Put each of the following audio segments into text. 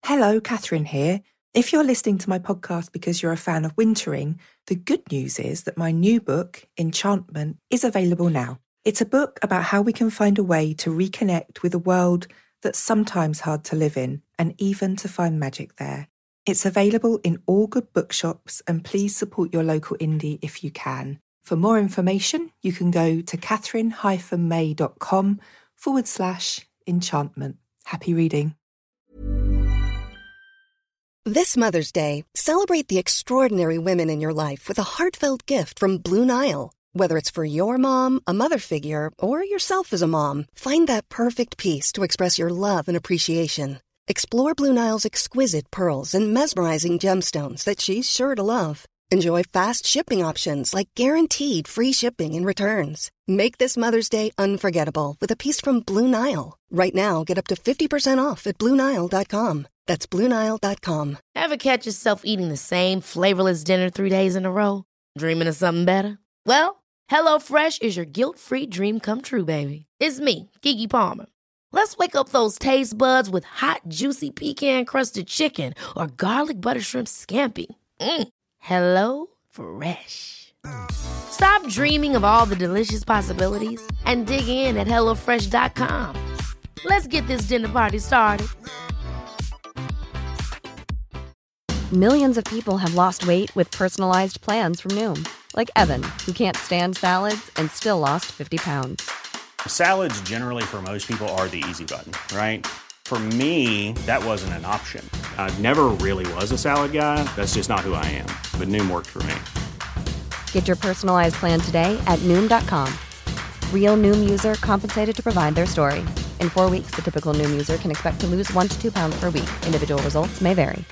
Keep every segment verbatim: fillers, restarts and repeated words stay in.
Hello, Catherine here. If you're listening to my podcast because you're a fan of wintering, the good news is that my new book, Enchantment, is available now. It's a book about how we can find a way to reconnect with a world that's sometimes hard to live in, and even to find magic there. It's available in all good bookshops, and please support your local indie if you can. For more information, you can go to catherine-may.com forward slash enchantment. Happy reading. This Mother's Day, celebrate the extraordinary women in your life with a heartfelt gift from Blue Nile. Whether it's for your mom, a mother figure, or yourself as a mom, find that perfect piece to express your love and appreciation. Explore Blue Nile's exquisite pearls and mesmerizing gemstones that she's sure to love. Enjoy fast shipping options like guaranteed free shipping and returns. Make this Mother's Day unforgettable with a piece from Blue Nile. Right now, get up to fifty percent off at blue nile dot com. That's blue nile dot com. Ever catch yourself eating the same flavorless dinner three days in a row? Dreaming of something better? Well, HelloFresh is your guilt-free dream come true, baby. It's me, Keke Palmer. Let's wake up those taste buds with hot, juicy pecan-crusted chicken or garlic butter shrimp scampi. Mm. Hello Fresh. Stop dreaming of all the delicious possibilities and dig in at hello fresh dot com. Let's get this dinner party started. Millions of people have lost weight with personalized plans from Noom. Like Evan, who can't stand salads and still lost fifty pounds. Salads generally for most people are the easy button, right? For me, that wasn't an option. I never really was a salad guy. That's just not who I am. But Noom worked for me. Get your personalized plan today at Noom dot com. Real Noom user compensated to provide their story. In four weeks, the typical Noom user can expect to lose one to two pounds per week. Individual results may vary.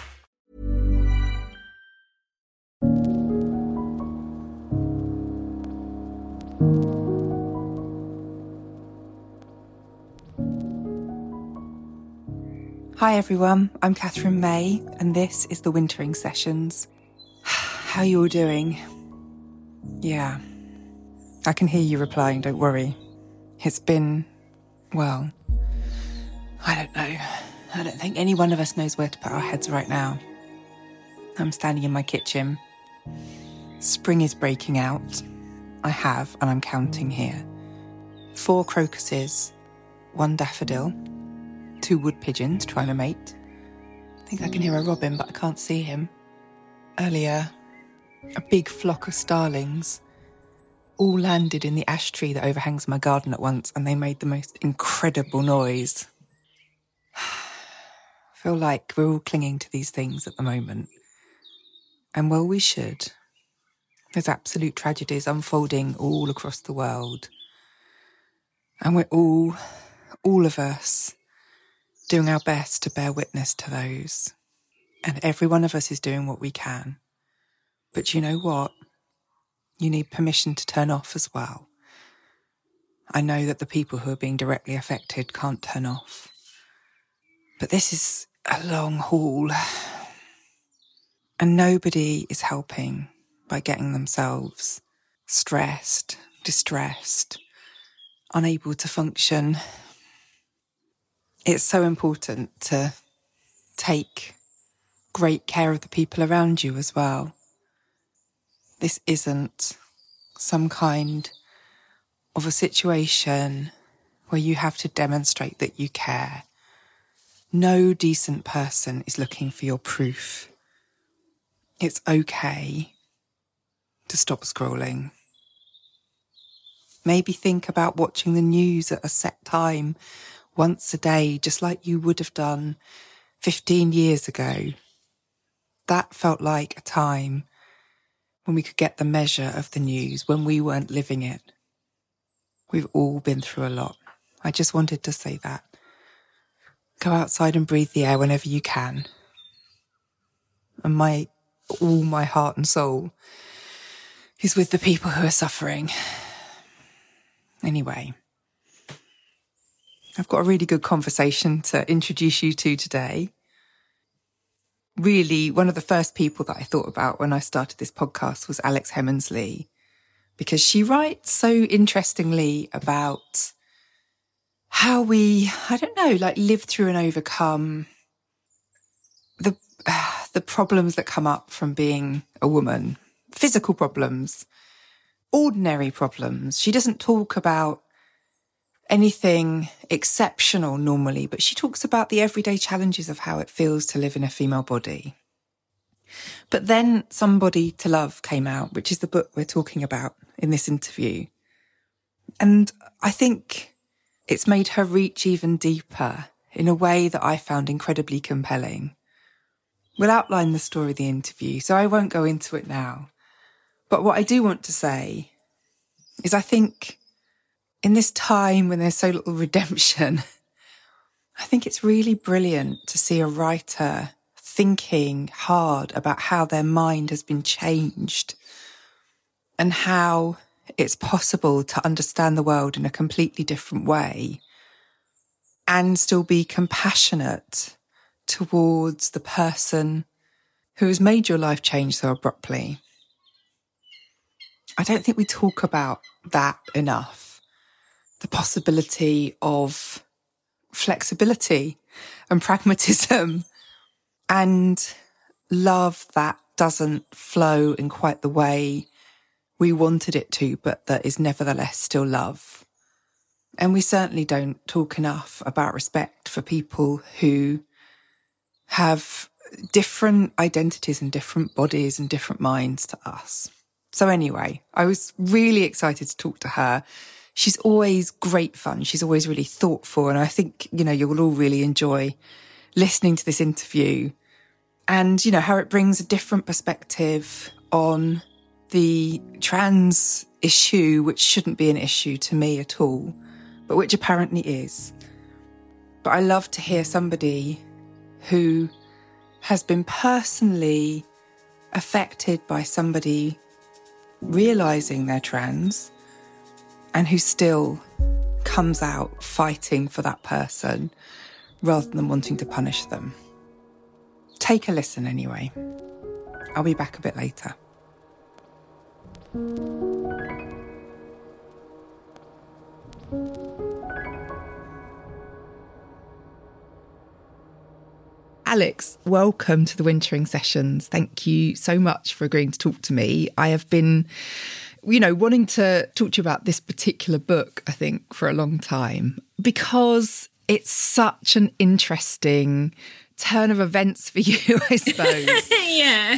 Hi everyone, I'm Catherine May, and this is the Wintering Sessions. How you all doing? Yeah, I can hear you replying, don't worry. It's been, well, I don't know. I don't think any one of us knows where to put our heads right now. I'm standing in my kitchen. Spring is breaking out. I have, and I'm counting here, four crocuses, one daffodil, two wood pigeons trying to mate. I think I can hear a robin, but I can't see him. Earlier, a big flock of starlings all landed in the ash tree that overhangs my garden at once, and they made the most incredible noise. I feel like we're all clinging to these things at the moment. And well, we should. There's absolute tragedies unfolding all across the world. And we're all, all of us, doing our best to bear witness to those. And every one of us is doing what we can. But you know what? You need permission to turn off as well. I know that the people who are being directly affected can't turn off. But this is a long haul. And nobody is helping by getting themselves stressed, distressed, unable to function. It's so important to take great care of the people around you as well. This isn't some kind of a situation where you have to demonstrate that you care. No decent person is looking for your proof. It's okay to stop scrolling. Maybe think about watching the news at a set time once a day, just like you would have done fifteen years ago. That felt like a time when we could get the measure of the news, when we weren't living it. We've all been through a lot. I just wanted to say that. Go outside and breathe the air whenever you can. And my, all my heart and soul is with the people who are suffering. Anyway, I've got a really good conversation to introduce you to today. Really, one of the first people that I thought about when I started this podcast was Alex Hemensley, because she writes so interestingly about how we, I don't know, like live through and overcome the problems that come up from being a woman, physical problems, ordinary problems. She doesn't talk about anything exceptional normally, but she talks about the everyday challenges of how it feels to live in a female body. But then Somebody to Love came out, which is the book we're talking about in this interview. And I think it's made her reach even deeper in a way that I found incredibly compelling. We'll outline the story of the interview, so I won't go into it now. But what I do want to say is I think in this time when there's so little redemption, I think it's really brilliant to see a writer thinking hard about how their mind has been changed and how it's possible to understand the world in a completely different way and still be compassionate towards the person who has made your life change so abruptly. I don't think we talk about that enough. The possibility of flexibility and pragmatism and love that doesn't flow in quite the way we wanted it to, but that is nevertheless still love. And we certainly don't talk enough about respect for people who have different identities and different bodies and different minds to us. So anyway, I was really excited to talk to her. She's always great fun. She's always really thoughtful. And I think, you know, you'll all really enjoy listening to this interview and, you know, how it brings a different perspective on the trans issue, which shouldn't be an issue to me at all, but which apparently is. But I love to hear somebody who has been personally affected by somebody realising they're trans and who still comes out fighting for that person rather than wanting to punish them. Take a listen anyway. I'll be back a bit later. Alex, welcome to the Wintering Sessions. Thank you so much for agreeing to talk to me. I have been, you know, wanting to talk to you about this particular book, I think, for a long time, because it's such an interesting turn of events for you, I suppose. Yeah.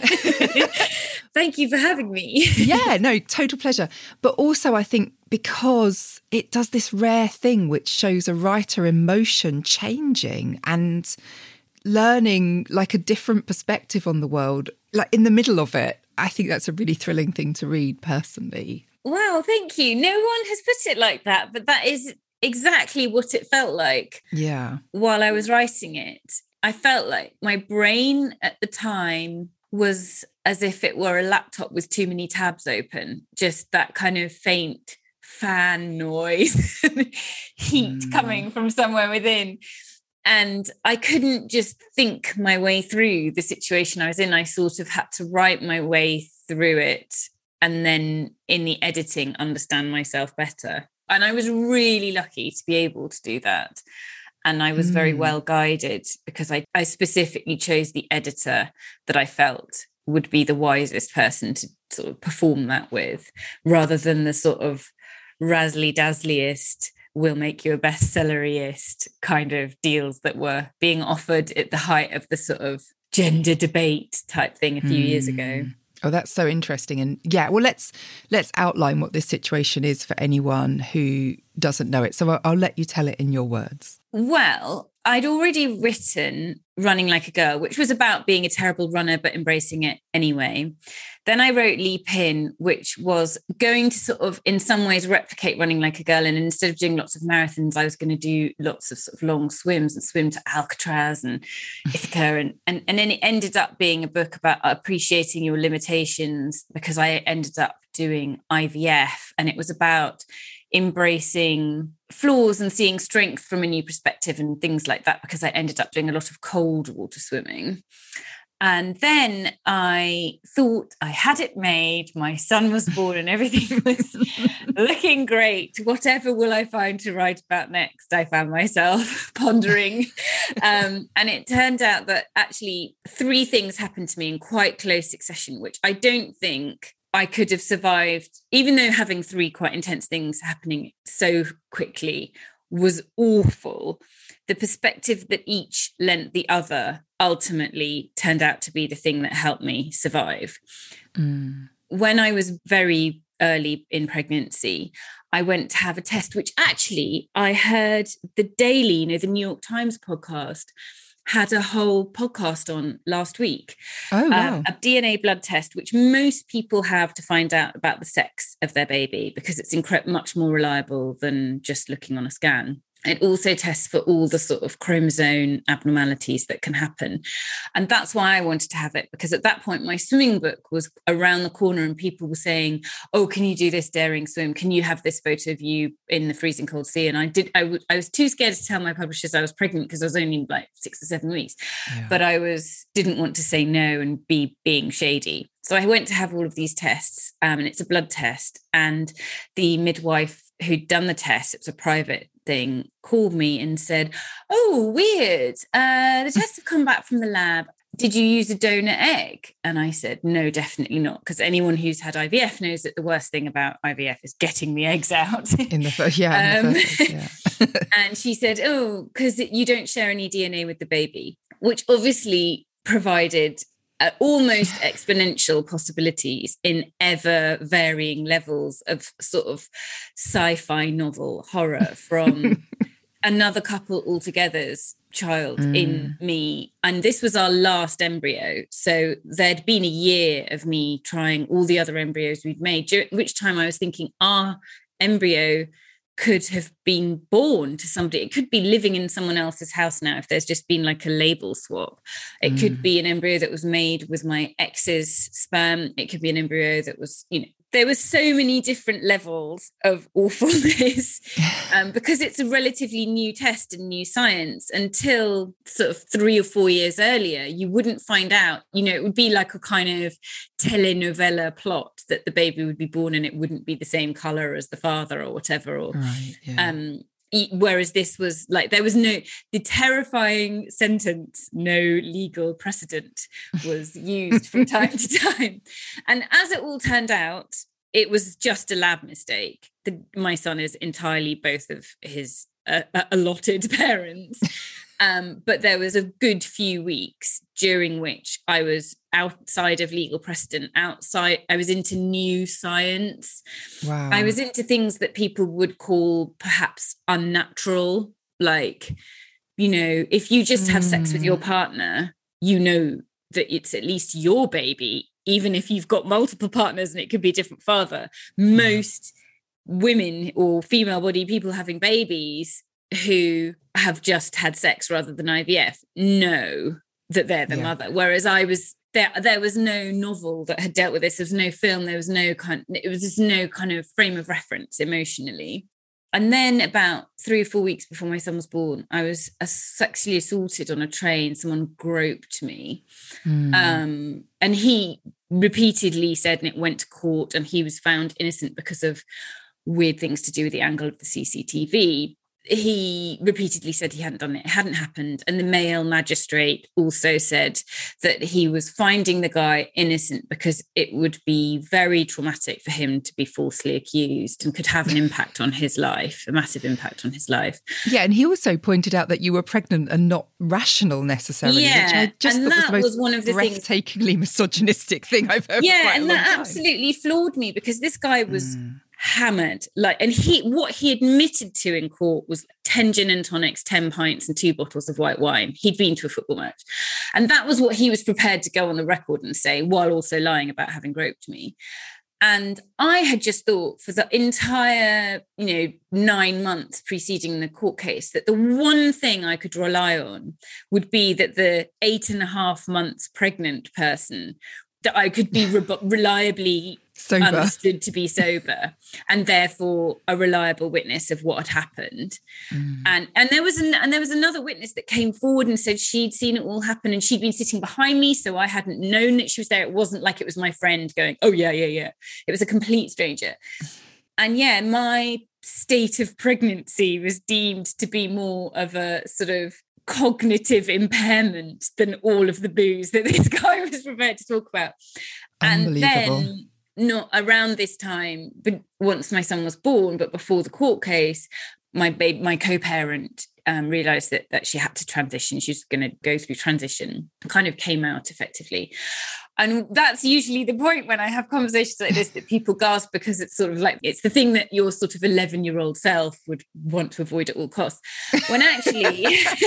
Thank you for having me. Yeah, no, total pleasure. But also I think because it does this rare thing which shows a writer emotion changing and learning like a different perspective on the world, like in the middle of it. I think that's a really thrilling thing to read personally. Wow, thank you. No one has put it like that, but that is exactly what it felt like. Yeah. While I was writing it, I felt like my brain at the time was as if it were a laptop with too many tabs open, just that kind of faint fan noise, heat mm. coming from somewhere within. And I couldn't just think my way through the situation I was in. I sort of had to write my way through it and then in the editing understand myself better. And I was really lucky to be able to do that. And I was mm. very well guided because I, I specifically chose the editor that I felt would be the wisest person to sort of perform that with, rather than the sort of razzly-dazzliest, will make you a bestsellerist kind of deals that were being offered at the height of the sort of gender debate type thing a few mm. years ago. Oh, that's so interesting. And yeah, well, let's let's outline what this situation is for anyone who doesn't know it. So I'll, I'll let you tell it in your words. Well, I'd already written Running Like a Girl, which was about being a terrible runner, but embracing it anyway. Then I wrote Leap In, which was going to sort of, in some ways, replicate Running Like a Girl. And instead of doing lots of marathons, I was going to do lots of sort of long swims and swim to Alcatraz and Ithaca. And, and, and then it ended up being a book about appreciating your limitations because I ended up doing I V F. And it was about embracing flaws and seeing strength from a new perspective and things like that, because I ended up doing a lot of cold water swimming. And then I thought I had it made, my son was born and everything was looking great. Whatever will I find to write about next? I found myself pondering. Um, and it turned out that actually three things happened to me in quite close succession, which I don't think I could have survived, even though having three quite intense things happening so quickly was awful. The perspective that each lent the other ultimately turned out to be the thing that helped me survive. Mm. When I was very early in pregnancy, I went to have a test, which actually I heard the Daily, you know, the New York Times podcast, had a whole podcast on last week. Oh, wow. Um, a D N A blood test, which most people have to find out about the sex of their baby because it's incre- much more reliable than just looking on a scan. It also tests for all the sort of chromosome abnormalities that can happen. And that's why I wanted to have it, because at that point, my swimming book was around the corner and people were saying, oh, can you do this daring swim? Can you have this photo of you in the freezing cold sea? And I did, I, w- I was too scared to tell my publishers I was pregnant because I was only like six or seven weeks, yeah. but I was, didn't want to say no and be being shady. So I went to have all of these tests, um, and it's a blood test. And the midwife who'd done the test, it was a private thing, called me and said, oh, weird. Uh, the tests have come back from the lab. Did you use a donor egg? And I said, no, definitely not. Because anyone who's had I V F knows that the worst thing about I V F is getting the eggs out. In the first, yeah. Um, in the first place, yeah. And she said, oh, because you don't share any D N A with the baby, which obviously provided Uh, almost exponential possibilities in ever varying levels of sort of sci-fi novel horror from another couple altogether's child mm. in me. And this was our last embryo. So there'd been a year of me trying all the other embryos we'd made, during which time I was thinking our embryo could have been born to somebody. It could be living in someone else's house now if there's just been like a label swap. It mm. could be an embryo that was made with my ex's sperm. It could be an embryo that was, you know, there were so many different levels of awfulness um, because it's a relatively new test and new science. Until sort of three or four years earlier, you wouldn't find out, you know, it would be like a kind of telenovela plot that the baby would be born and it wouldn't be the same color as the father or whatever. Or, right, yeah. um, whereas this was like, there was no, the terrifying sentence, no legal precedent, was used from time to time. And as it all turned out, it was just a lab mistake. The, my son is entirely both of his uh, allotted parents. Um, but there was a good few weeks during which I was outside of legal precedent, outside, I was into new science. Wow. I was into things that people would call perhaps unnatural, like, you know, if you just have mm. sex with your partner, you know that it's at least your baby, even if you've got multiple partners and it could be a different father. Most mm. women or female body people having babies who have just had sex rather than I V F know that they're the yeah. mother. Whereas I was there, there was no novel that had dealt with this. There was no film. There was no kind. It was just no kind of frame of reference emotionally. And then about three or four weeks before my son was born, I was uh, sexually assaulted on a train. Someone groped me, mm. um, and he repeatedly said, and it went to court, and he was found innocent because of weird things to do with the angle of the C C T V. He repeatedly said he hadn't done it, it hadn't happened. And the male magistrate also said that he was finding the guy innocent because it would be very traumatic for him to be falsely accused and could have an impact on his life, a massive impact on his life. Yeah, and he also pointed out that you were pregnant and not rational necessarily, yeah, which I just and thought that was the most was one of the breathtakingly things... misogynistic thing I've heard. Yeah, quite and a long that time. absolutely floored me because this guy was... Mm. hammered, like, and he what he admitted to in court was ten gin and tonics, ten pints and two bottles of white wine. He'd been to a football match, and that was what he was prepared to go on the record and say, while also lying about having groped me. And I had just thought for the entire, you know, nine months preceding the court case that the one thing I could rely on would be that the eight and a half months pregnant person, that I could be re- reliably sober. Understood to be sober, and therefore a reliable witness of what had happened. Mm. And and there was an, and there was another witness that came forward and said she'd seen it all happen and she'd been sitting behind me, so I hadn't known that she was there. It wasn't like it was my friend going, "Oh yeah, yeah, yeah." It was a complete stranger. and yeah, my state of pregnancy was deemed to be more of a sort of cognitive impairment than all of the booze that this guy was prepared to talk about. And then not around this time, but once my son was born, but before the court case, my baby, my co-parent um, realised that that she had to transition. She was going to go through transition, kind of came out effectively. And that's usually the point when I have conversations like this that people gasp, because it's sort of like, it's the thing that your sort of eleven-year-old self would want to avoid at all costs. When actually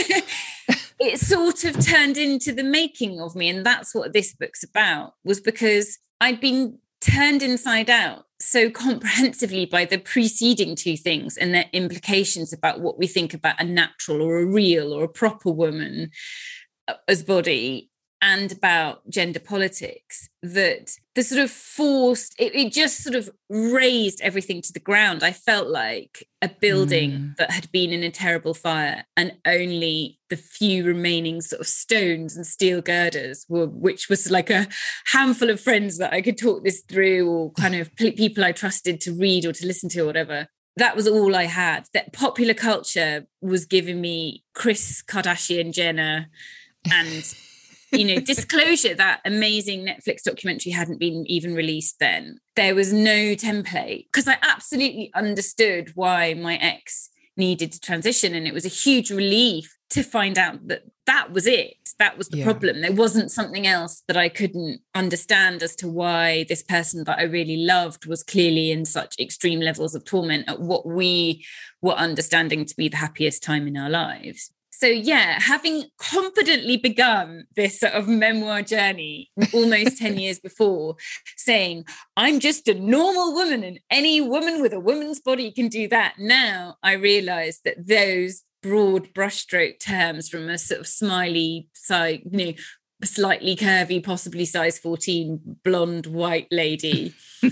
it sort of turned into the making of me. And that's what this book's about, was because I'd been turned inside out so comprehensively by the preceding two things and their implications about what we think about a natural or a real or a proper woman as body, and about gender politics, that the sort of forced, it, it just sort of raised everything to the ground. I felt like a building mm. that had been in a terrible fire, and only the few remaining sort of stones and steel girders were, which was like a handful of friends that I could talk this through, or kind of people I trusted to read or to listen to or whatever. That was all I had. That popular culture was giving me Kris Kardashian Jenner and you know, Disclosure, that amazing Netflix documentary, hadn't been even released then. There was no template, because I absolutely understood why my ex needed to transition. And it was a huge relief to find out that that was it. That was the yeah. problem. There wasn't something else that I couldn't understand as to why this person that I really loved was clearly in such extreme levels of torment at what we were understanding to be the happiest time in our lives. So yeah, having confidently begun this sort of memoir journey almost ten years before, saying, I'm just a normal woman and any woman with a woman's body can do that. Now I realise that those broad brushstroke terms from a sort of smiley side, you know, slightly curvy, possibly size fourteen, blonde, white lady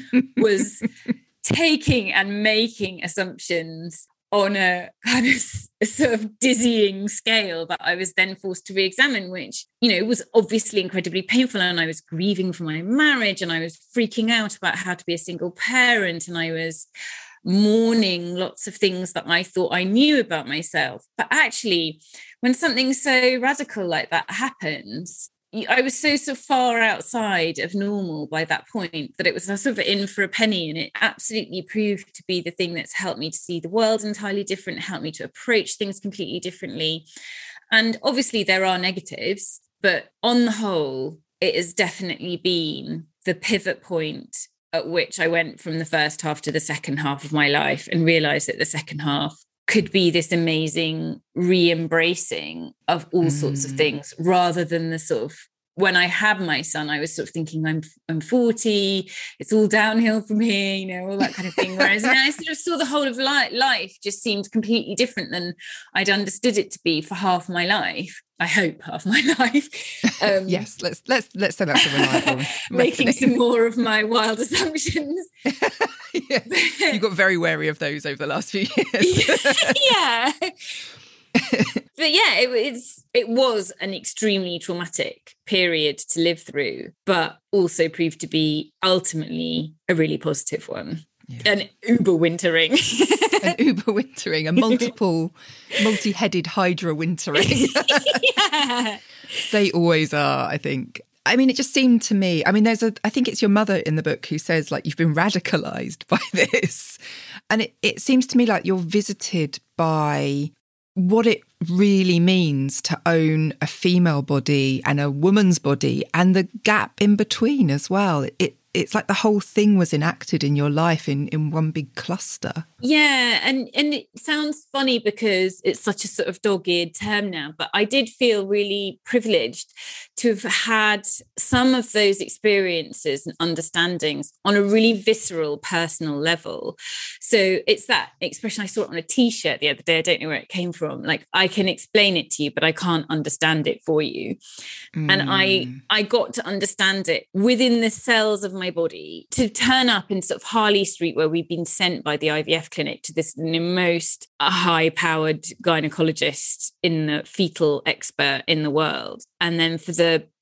was taking and making assumptions on a kind of a sort of dizzying scale that I was then forced to re-examine, which, you know, was obviously incredibly painful. And I was grieving for my marriage, and I was freaking out about how to be a single parent, and I was mourning lots of things that I thought I knew about myself. But actually, when something so radical like that happens, I was so, so far outside of normal by that point that it was sort of in for a penny, and it absolutely proved to be the thing that's helped me to see the world entirely different, helped me to approach things completely differently. And obviously there are negatives, but on the whole, it has definitely been the pivot point at which I went from the first half to the second half of my life, and realised that the second half could be this amazing re-embracing of all mm. sorts of things, rather than the sort of, when I had my son, I was sort of thinking, I'm I'm forty, it's all downhill from here, you know, all that kind of thing. Whereas now I sort of saw the whole of li- life just seemed completely different than I'd understood it to be for half my life. I hope half my life. Um, yes, let's let's let's say that's a reliable making some more of my wild assumptions. Yeah. You got very wary of those over the last few years. Yeah. But yeah, it was it was an extremely traumatic period to live through, but also proved to be ultimately a really positive one. Yeah. An uber wintering. An uber wintering, a multiple, multi-headed hydra wintering. Yeah. They always are, I think. I mean, it just seemed to me, I mean, there's a, I think it's your mother in the book who says, like, you've been radicalized by this. And it, it seems to me like you're visited by what it really means to own a female body and a woman's body, and the gap in between as well. It It's like the whole thing was enacted in your life in, in one big cluster. Yeah, and, and it sounds funny because it's such a sort of dog-eared term now, but I did feel really privileged to have had some of those experiences and understandings on a really visceral, personal level. So it's that expression, I saw it on a T-shirt the other day, I don't know where it came from, like, I can explain it to you, but I can't understand it for you. Mm. And I, I got to understand it within the cells of my body, to turn up in sort of Harley Street, where we've been sent by the I V F clinic to this you know, most high-powered gynecologist in the fetal expert in the world. And then for the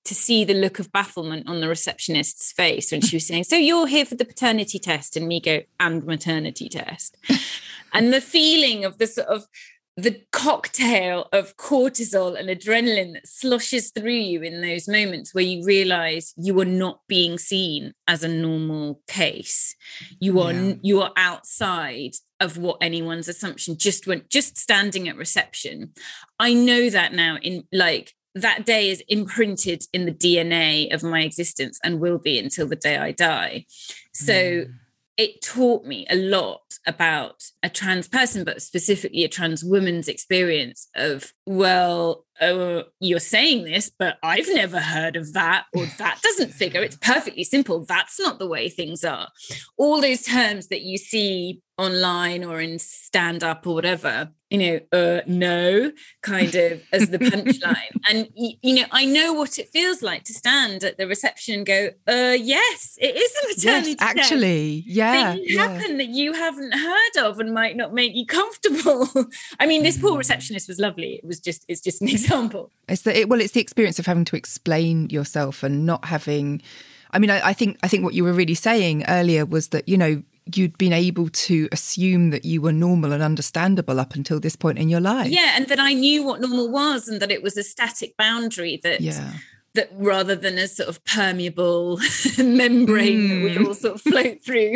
to see the look of bafflement on the receptionist's face when she was saying, so you're here for the paternity test, and me go, and maternity test. And the feeling of the sort of the cocktail of cortisol and adrenaline that sloshes through you in those moments where you realize you are not being seen as a normal case. You are, yeah. you are outside of what anyone's assumption just went, just standing at reception. I know that now, in like, that day is imprinted in the D N A of my existence and will be until the day I die. So mm. it taught me a lot about a trans person, but specifically a trans woman's experience of, well, oh, you're saying this, but I've never heard of that, or that doesn't figure. It's perfectly simple. That's not the way things are. All those terms that you see online or in stand-up or whatever, you know, uh, no, kind of as the punchline. And, you know, I know what it feels like to stand at the reception and go, uh, yes, it is a maternity yes, actually, test. yeah. Things yeah. happen that you haven't heard of and might not make you comfortable. I mean, this poor receptionist was lovely. It was just, it's just an example. It's the, it, well, it's the experience of having to explain yourself and not having, I mean, I, I think, I think what you were really saying earlier was that, you know, you'd been able to assume that you were normal and understandable up until this point in your life. Yeah, and that I knew what normal was, and that it was a static boundary that, yeah. that rather than a sort of permeable membrane mm. that we all sort of float through.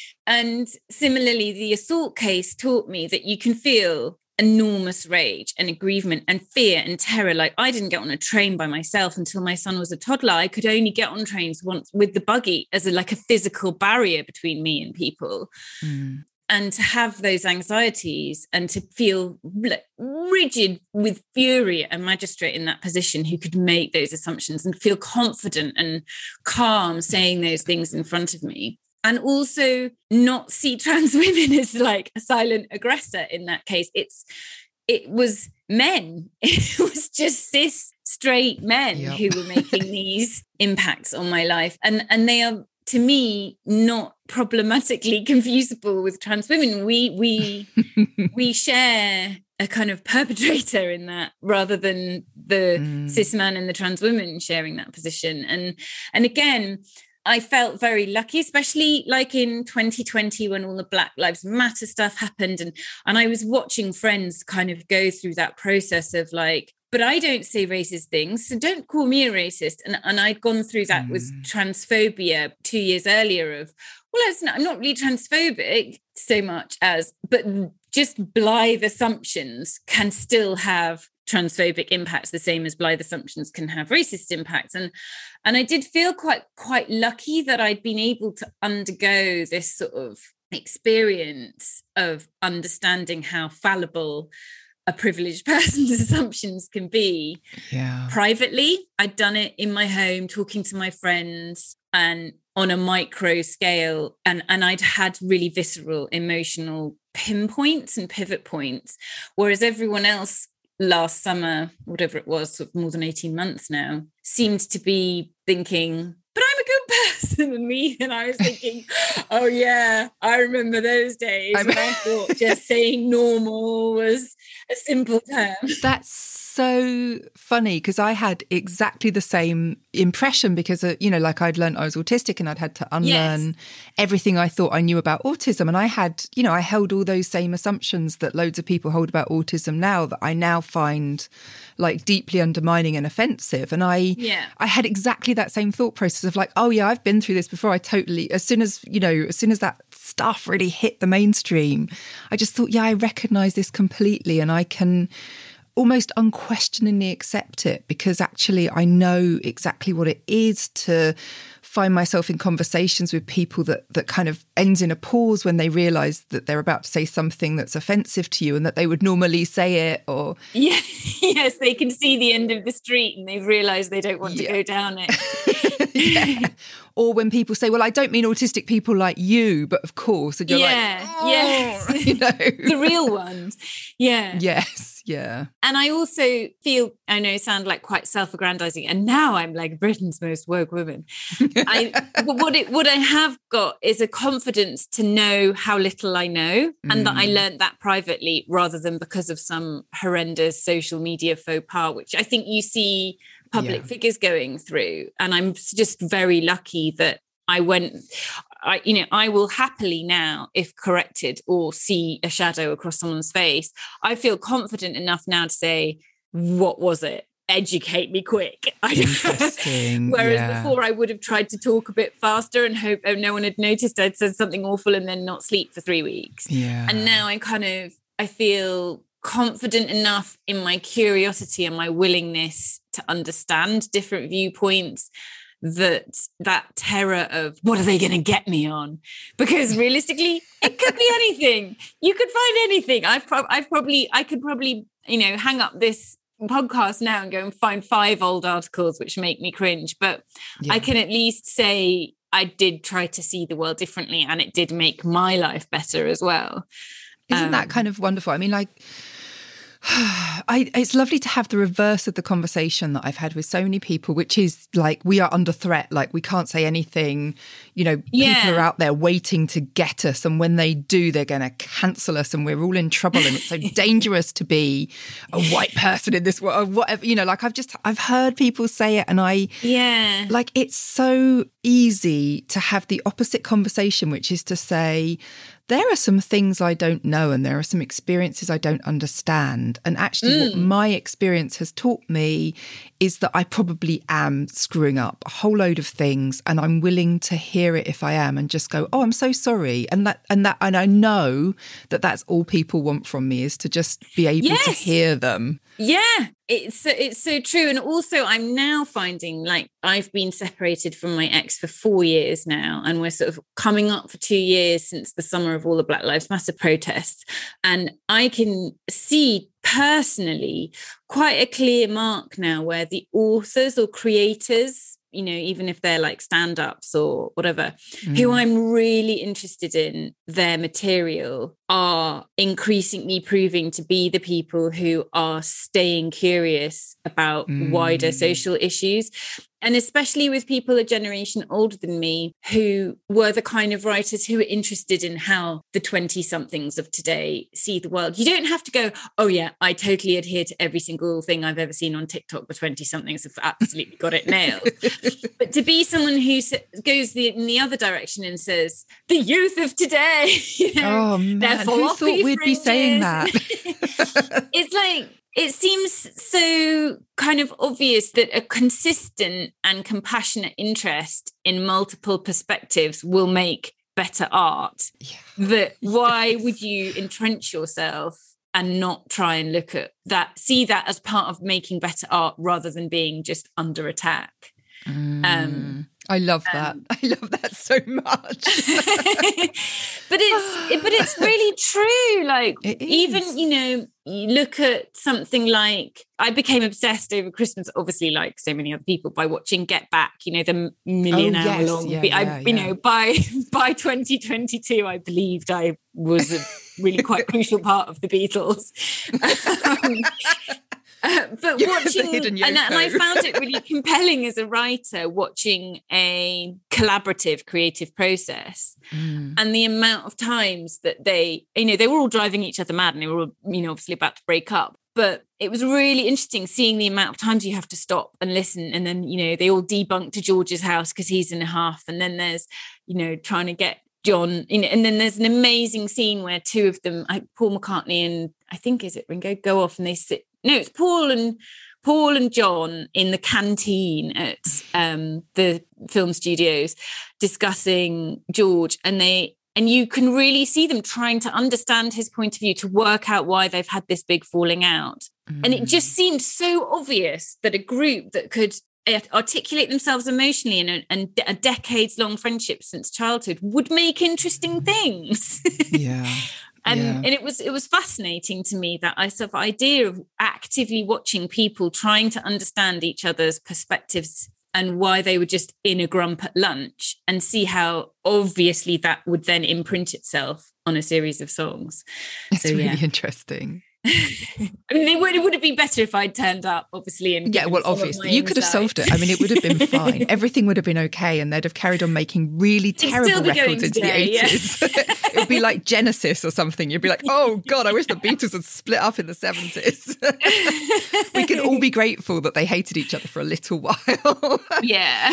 And similarly, the assault case taught me that you can feel enormous rage and aggrievement and fear and terror. Like, I didn't get on a train by myself until my son was a toddler. I could only get on trains once with the buggy as a, like a physical barrier between me and people. Mm. And to have those anxieties and to feel like rigid with fury at a magistrate in that position who could make those assumptions and feel confident and calm saying those things in front of me. And also not see trans women as like a silent aggressor in that case. It's it was men. It was just cis straight men yep. who were making these impacts on my life. And, and they are, to me, not problematically confusable with trans women. We we we share a kind of perpetrator in that, rather than the mm. cis man and the trans woman sharing that position. And and again, I felt very lucky, especially like in twenty twenty when all the Black Lives Matter stuff happened. And, and I was watching friends kind of go through that process of like, but I don't say racist things, so don't call me a racist. And, and I'd gone through that mm. with transphobia two years earlier of, well, it's not, I'm not really transphobic so much as, but just blithe assumptions can still have transphobic impacts, the same as blithe assumptions can have racist impacts. And and I did feel quite quite lucky that I'd been able to undergo this sort of experience of understanding how fallible a privileged person's assumptions can be. Yeah. Privately, I'd done it in my home, talking to my friends and on a micro scale. And, and I'd had really visceral emotional pinpoints and pivot points, whereas everyone else last summer, whatever it was, sort of more than eighteen months now, seemed to be thinking, but I'm a good person. And me, and I was thinking, oh yeah, I remember those days when I thought just saying normal was a simple term. That's so funny, because I had exactly the same impression, because, uh, you know, like I'd learned I was autistic and I'd had to unlearn yes. everything I thought I knew about autism. And I had, you know, I held all those same assumptions that loads of people hold about autism now that I now find like deeply undermining and offensive. And I, yeah. I had exactly that same thought process of like, oh yeah, I've been through this before. I totally, as soon as, you know, as soon as that stuff really hit the mainstream, I just thought, yeah, I recognize this completely and I can almost unquestioningly accept it, because actually I know exactly what it is to find myself in conversations with people that that kind of ends in a pause when they realise that they're about to say something that's offensive to you and that they would normally say it. Or yeah, yes, they can see the end of the street and they've realised they don't want yeah. to go down it. yeah. Or when people say, well, I don't mean autistic people like you, but of course. And you're yeah, like, oh, yes. you know. The real ones. Yeah. Yes, yeah. And I also feel, I know, sound like quite self-aggrandizing, and now I'm like Britain's most woke woman. I what it what I have got is a confidence to know how little I know, and mm. that I learned that privately rather than because of some horrendous social media faux pas, which I think you see public Yeah. figures going through. And I'm just very lucky that I went, I, you know, I will happily now, if corrected or see a shadow across someone's face, I feel confident enough now to say, what was it? Educate me quick. Interesting. Whereas yeah. before I would have tried to talk a bit faster and hope oh, no one had noticed I'd said something awful and then not sleep for three weeks. Yeah. And now I kind of, I feel confident enough in my curiosity and my willingness to understand different viewpoints, that that terror of what are they going to get me on? Because realistically, it could be anything. You could find anything. I've, pro- I've probably, I could probably, you know, hang up this podcast now and go and find five old articles which make me cringe. But Yeah. I can at least say I did try to see the world differently, and it did make my life better as well. Isn't Um, that kind of wonderful? I mean, like, I, it's lovely to have the reverse of the conversation that I've had with so many people, which is like, we are under threat. Like, we can't say anything. You know, Yeah. people are out there waiting to get us. And when they do, they're going to cancel us and we're all in trouble. And it's so dangerous to be a white person in this world, or whatever. You know, like, I've just, I've heard people say it, and I, Yeah. like, it's so easy to have the opposite conversation, which is to say, there are some things I don't know and there are some experiences I don't understand. And actually Mm. what my experience has taught me is that I probably am screwing up a whole load of things, and I'm willing to hear it if I am and just go, oh, I'm so sorry. And that, and that, and I know that that's all people want from me, is to just be able to Yes. hear them. Yeah, it's it's so true. And also I'm now finding, like, I've been separated from my ex for four years now, and we're sort of coming up for two years since the summer of all the Black Lives Matter protests. And I can see personally quite a clear mark now where the authors or creators, you know, even if they're like stand-ups or whatever, Mm. who I'm really interested in their material, are increasingly proving to be the people who are staying curious about Mm. wider social issues. And especially with people a generation older than me, who were the kind of writers who were interested in how the twenty-somethings of today see the world. You don't have to go, oh yeah, I totally adhere to every single thing I've ever seen on TikTok. The twenty-somethings have absolutely got it nailed. But to be someone who s- goes the, in the other direction and says, the youth of today, you know, Oh they're man, full who of thought we'd be saying that? It's like, it seems so kind of obvious that a consistent and compassionate interest in multiple perspectives will make better art. Yeah. That why Yes. would you entrench yourself and not try and look at that, see that as part of making better art rather than being just under attack? Mm. Um, I love that. um, I love that so much. but it's but it's really true. Like, It even, is. you know, you look at something like, I became obsessed over Christmas, obviously, like so many other people, by watching Get Back, you know, the million Oh, hour yes. long. Yeah, I, yeah, you yeah. know, by by twenty twenty-two, I believed I was a really quite crucial part of the Beatles. Um, Uh, but You're the watching, hidden and, and I Yoko. found it really compelling as a writer, watching a collaborative creative process, Mm. and the amount of times that they, you know, they were all driving each other mad, and they were all, you know, obviously about to break up. But it was really interesting seeing the amount of times you have to stop and listen. And then, you know, they all debunk to George's house because he's in a huff. And then there's, you know, trying to get John, you know, and then there's an amazing scene where two of them, like Paul McCartney and I think is it Ringo, go off and they sit. No, it's Paul and Paul and John in the canteen at um, the film studios discussing George, and they and you can really see them trying to understand his point of view, to work out why they've had this big falling out. Mm. And it just seemed so obvious that a group that could articulate themselves emotionally in a, and a decades long friendship since childhood would make interesting things. Yeah. And, Yeah. and it was it was fascinating to me, that I sort of idea of actively watching people trying to understand each other's perspectives and why they were just in a grump at lunch, and see how obviously that would then imprint itself on a series of songs. It's So, really yeah. interesting. I mean, it would, it would have been better if I'd turned up, obviously. And yeah, well, obviously, you could have solved it. I mean, it would have been fine. Everything would have been okay, and they'd have carried on making really terrible records into today, the eighties. Yeah. It would be like Genesis or something. You'd be like, oh, God, I wish the Beatles had split up in the seventies. We can all be grateful that they hated each other for a little while. Yeah.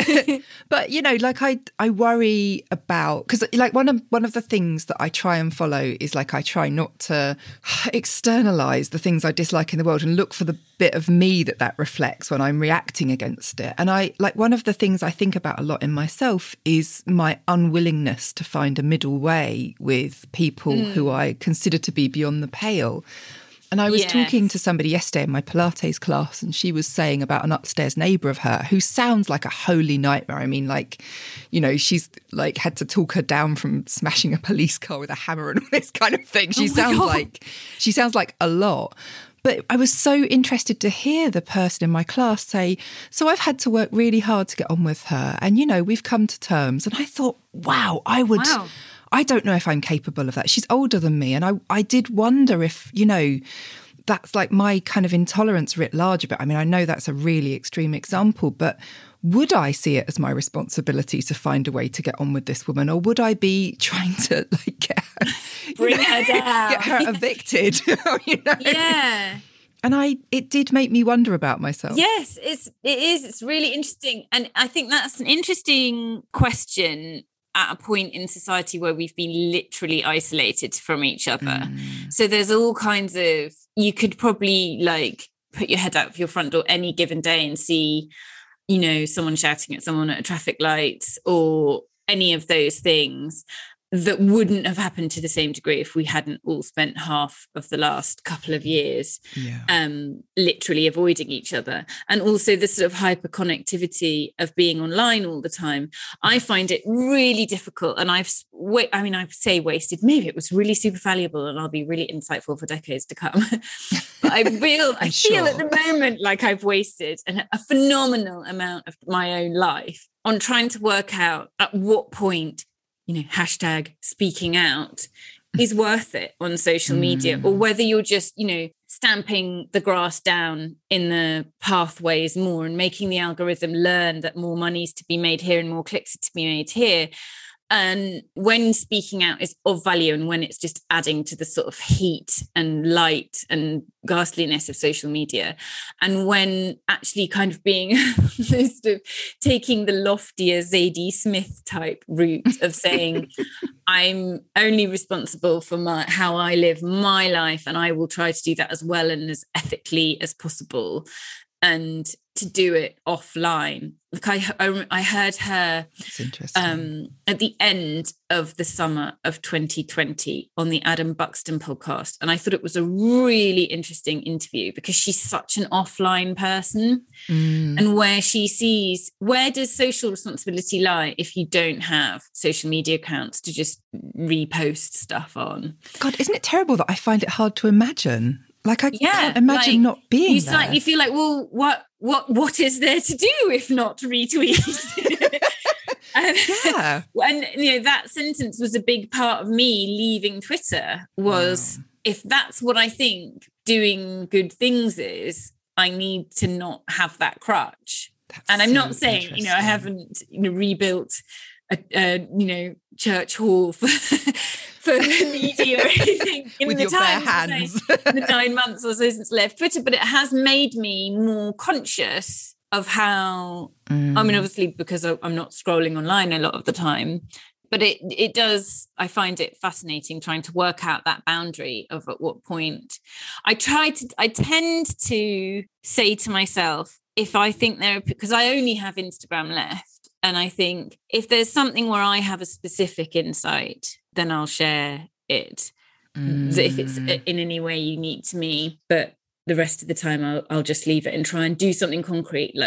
But, you know, like I I worry about, because like one of, one of the things that I try and follow is like I try not to externalize the things I dislike in the world and look for the bit of me that that reflects when I'm reacting against it. And I like one of the things I think about a lot in myself is my unwillingness to find a middle way with people mm. who I consider to be beyond the pale. And I was yes. talking to somebody yesterday in my Pilates class, and she was saying about an upstairs neighbour of her who sounds like a holy nightmare. I mean, like, you know, she's like had to talk her down from smashing a police car with a hammer and all this kind of thing. She oh sounds God. like she sounds like a lot. But I was so interested to hear the person in my class say, so I've had to work really hard to get on with her. And, you know, we've come to terms. And I thought, wow, I would... Wow. I don't know if I'm capable of that. She's older than me. And I, I did wonder if, you know, that's like my kind of intolerance writ large a bit. I mean, I know that's a really extreme example, but would I see it as my responsibility to find a way to get on with this woman? Or would I be trying to like get her, bring know, her down, get her evicted? You know? Yeah. And I, it did make me wonder about myself. Yes, it's, it is. It's really interesting. And I think that's an interesting question at a point in society where we've been literally isolated from each other. Mm. So there's all kinds of, you could probably like put your head out of your front door any given day and see, you know, someone shouting at someone at a traffic light or any of those things that wouldn't have happened to the same degree if we hadn't all spent half of the last couple of years yeah. um, literally avoiding each other. And also the sort of hyperconnectivity of being online all the time. I find it really difficult. And I've, I mean, I say wasted, maybe it was really super valuable and I'll be really insightful for decades to come. But I feel, I feel sure. at the moment like I've wasted an, a phenomenal amount of my own life on trying to work out at what point, you know, hashtag speaking out is worth it on social media, mm. or whether you're just, you know, stamping the grass down in the pathways more and making the algorithm learn that more money is to be made here and more clicks are to be made here. And when speaking out is of value and when it's just adding to the sort of heat and light and ghastliness of social media, and when actually kind of being sort of taking the loftier Zadie Smith type route of saying I'm only responsible for my how I live my life and I will try to do that as well and as ethically as possible, and to do it offline. Like I, I, I heard her um, at the end of the summer of twenty twenty on the Adam Buxton podcast. And I thought it was a really interesting interview because she's such an offline person mm. and where she sees, where does social responsibility lie if you don't have social media accounts to just repost stuff on? God, isn't it terrible that I find it hard to imagine? Like I yeah, can't imagine like, not being you there. Start, you feel like, well, what, what, what is there to do if not retweet? and, yeah, and you know that sentence was a big part of me leaving Twitter. Was wow. if that's what I think doing good things is, I need to not have that crutch. That's and I'm so not saying, you know, I haven't you know rebuilt a, a you know church hall for. for the media or anything in With the your time, bare hands. the nine months or so since I left Twitter, but it has made me more conscious of how, mm. I mean, obviously because I'm not scrolling online a lot of the time, but it it does, I find it fascinating trying to work out that boundary of at what point. I try to, I tend to say to myself, if I think there, because I only have Instagram left, and I think if there's something where I have a specific insight, then I'll share it mm. if it's in any way unique to me. But the rest of the time, I'll, I'll just leave it and try and do something concrete, like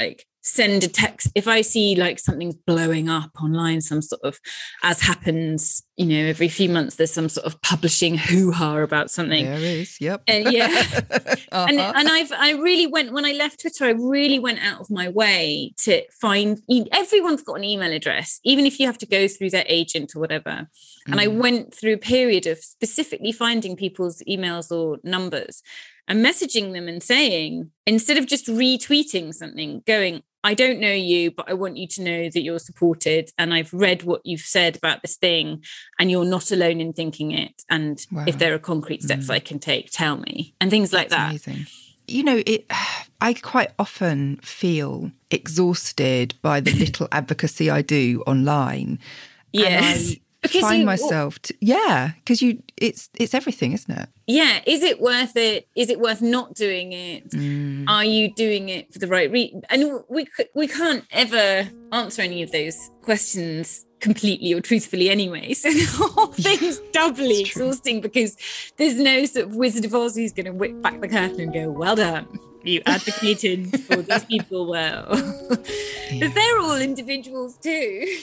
send a text if I see like something's blowing up online, some sort of, as happens, you know, every few months there's some sort of publishing hoo-ha about something. There is, yep. Uh, yeah. uh-huh. And and I've I really went, when I left Twitter, I really went out of my way to find, everyone's got an email address, even if you have to go through their agent or whatever. Mm. And I went through a period of specifically finding people's emails or numbers and messaging them and saying, instead of just retweeting something, going, I don't know you, but I want you to know that you're supported. And I've read what you've said about this thing and you're not alone in thinking it. And wow. if there are concrete steps mm. I can take, tell me. And things like That's that. Amazing. You know, it. I quite often feel exhausted by the little advocacy I do online. Yes. And I find you, myself, to, yeah, because you, it's it's everything, isn't it? Yeah. Is it worth it? Is it worth not doing it? Mm. Are you doing it for the right reason? And we we can't ever answer any of those questions completely or truthfully anyway. So the whole thing's doubly exhausting because there's no sort of Wizard of Oz who's going to whip back the curtain and go, well done. You advocated for these people well. Yeah. But they're all individuals too.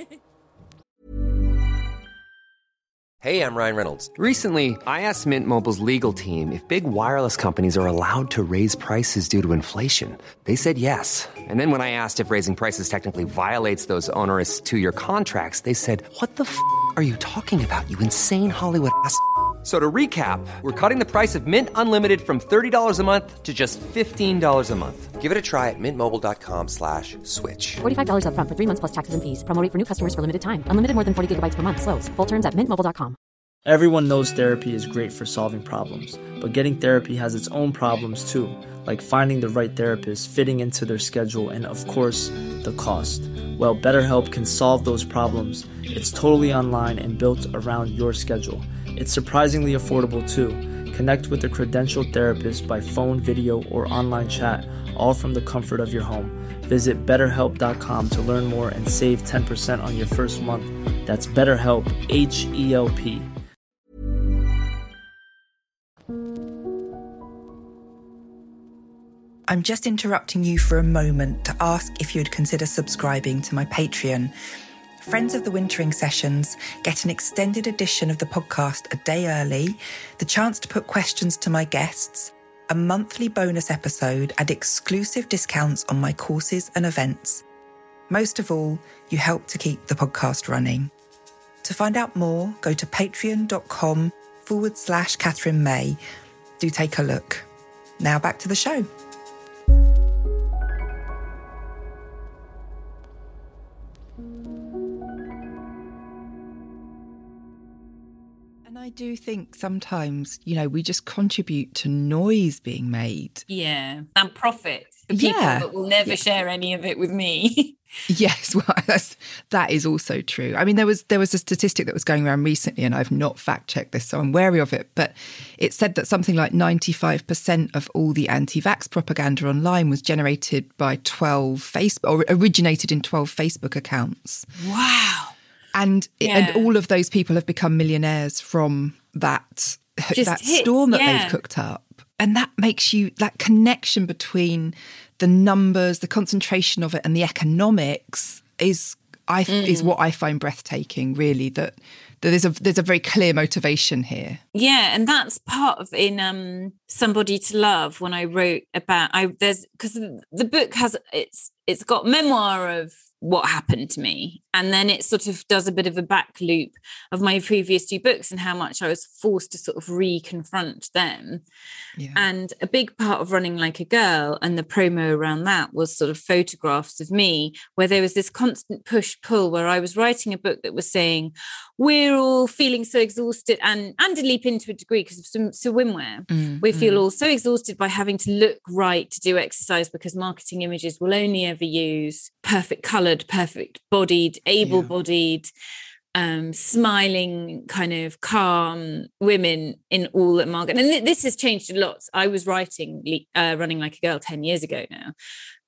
Hey, I'm Ryan Reynolds. Recently, I asked Mint Mobile's legal team if big wireless companies are allowed to raise prices due to inflation. They said yes. And then when I asked if raising prices technically violates those onerous two-year contracts, they said, what the f*** are you talking about, you insane Hollywood ass f- So to recap, we're cutting the price of Mint Unlimited from thirty dollars a month to just fifteen dollars a month. Give it a try at mintmobile.com slash switch. forty-five dollars up front for three months plus taxes and fees. Promo rate for new customers for limited time. Unlimited more than forty gigabytes per month. Slows full terms at mint mobile dot com. Everyone knows therapy is great for solving problems, but getting therapy has its own problems too, like finding the right therapist, fitting into their schedule, and of course, the cost. Well, BetterHelp can solve those problems. It's totally online and built around your schedule. It's surprisingly affordable too. Connect with a credentialed therapist by phone, video, or online chat, all from the comfort of your home. Visit better help dot com to learn more and save ten percent on your first month. That's BetterHelp, H E L P. I'm just interrupting you for a moment to ask if you'd consider subscribing to my Patreon. Friends of the Wintering Sessions get an extended edition of the podcast a day early, the chance to put questions to my guests, a monthly bonus episode, and exclusive discounts on my courses and events. Most of all, you help to keep the podcast running. To find out more, go to patreon.com forward slash Catherine May. Do take a look. Now back to the show. I do think sometimes, you know, we just contribute to noise being made. Yeah, and profit for people yeah. that will never yeah. share any of it with me. Yes, well, that's, that is also true. I mean, there was there was a statistic that was going around recently, and I've not fact-checked this, so I'm wary of it, but it said that something like ninety-five percent of all the anti-vax propaganda online was generated by twelve Facebook, or originated in twelve Facebook accounts. Wow. And yeah. and all of those people have become millionaires from that Just that hits, storm that yeah. they've cooked up. And that makes you, that connection between the numbers, the concentration of it, and the economics is I mm. is what I find breathtaking, really, that, that there's a there's a very clear motivation here. Yeah, and that's part of in um Somebody to Love, when I wrote about I there's because the book has it's it's got memoir of what happened to me, and then it sort of does a bit of a back loop of my previous two books and how much I was forced to sort of re-confront them. Yeah. And a big part of Running Like a Girl and the promo around that was sort of photographs of me, where there was this constant push-pull, where I was writing a book that was saying we're all feeling so exhausted, and and a leap into a degree because of some swimwear. Mm, we feel mm. all so exhausted by having to look right to do exercise, because marketing images will only ever use perfect coloured, perfect bodied, able-bodied, yeah. um, smiling, kind of calm women in all that market. And th- this has changed a lot. I was writing uh, Running Like a Girl ten years ago now.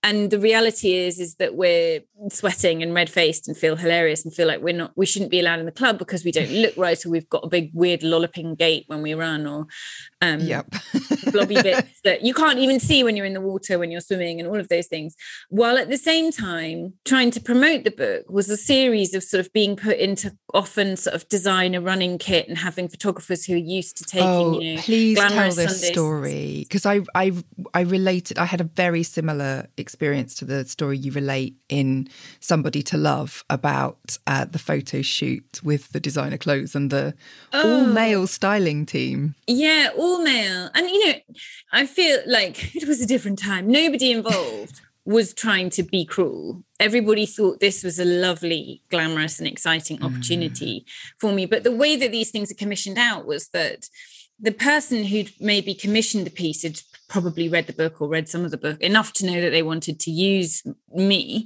And the reality is, is that we're sweating and red-faced and feel hilarious and feel like we're not, we shouldn't be allowed in the club because we don't look right, or we've got a big weird lolloping gait when we run, or um, yep. blobby bits that you can't even see when you're in the water, when you're swimming, and all of those things. While at the same time, trying to promote the book was a series of sort of being put into often sort of design a running kit and having photographers who are used to taking, oh, you know, please tell glamorous this Sundays. story, because I, I, I related, I had a very similar experience to the story you relate in Somebody to Love about uh, the photo shoot with the designer clothes and the oh. all-male styling team. Yeah, all male. And, you know, I feel like it was a different time. Nobody involved was trying to be cruel. Everybody thought this was a lovely, glamorous and exciting opportunity mm. for me. But the way that these things are commissioned out was that the person who'd maybe commissioned the piece had probably read the book or read some of the book enough to know that they wanted to use me.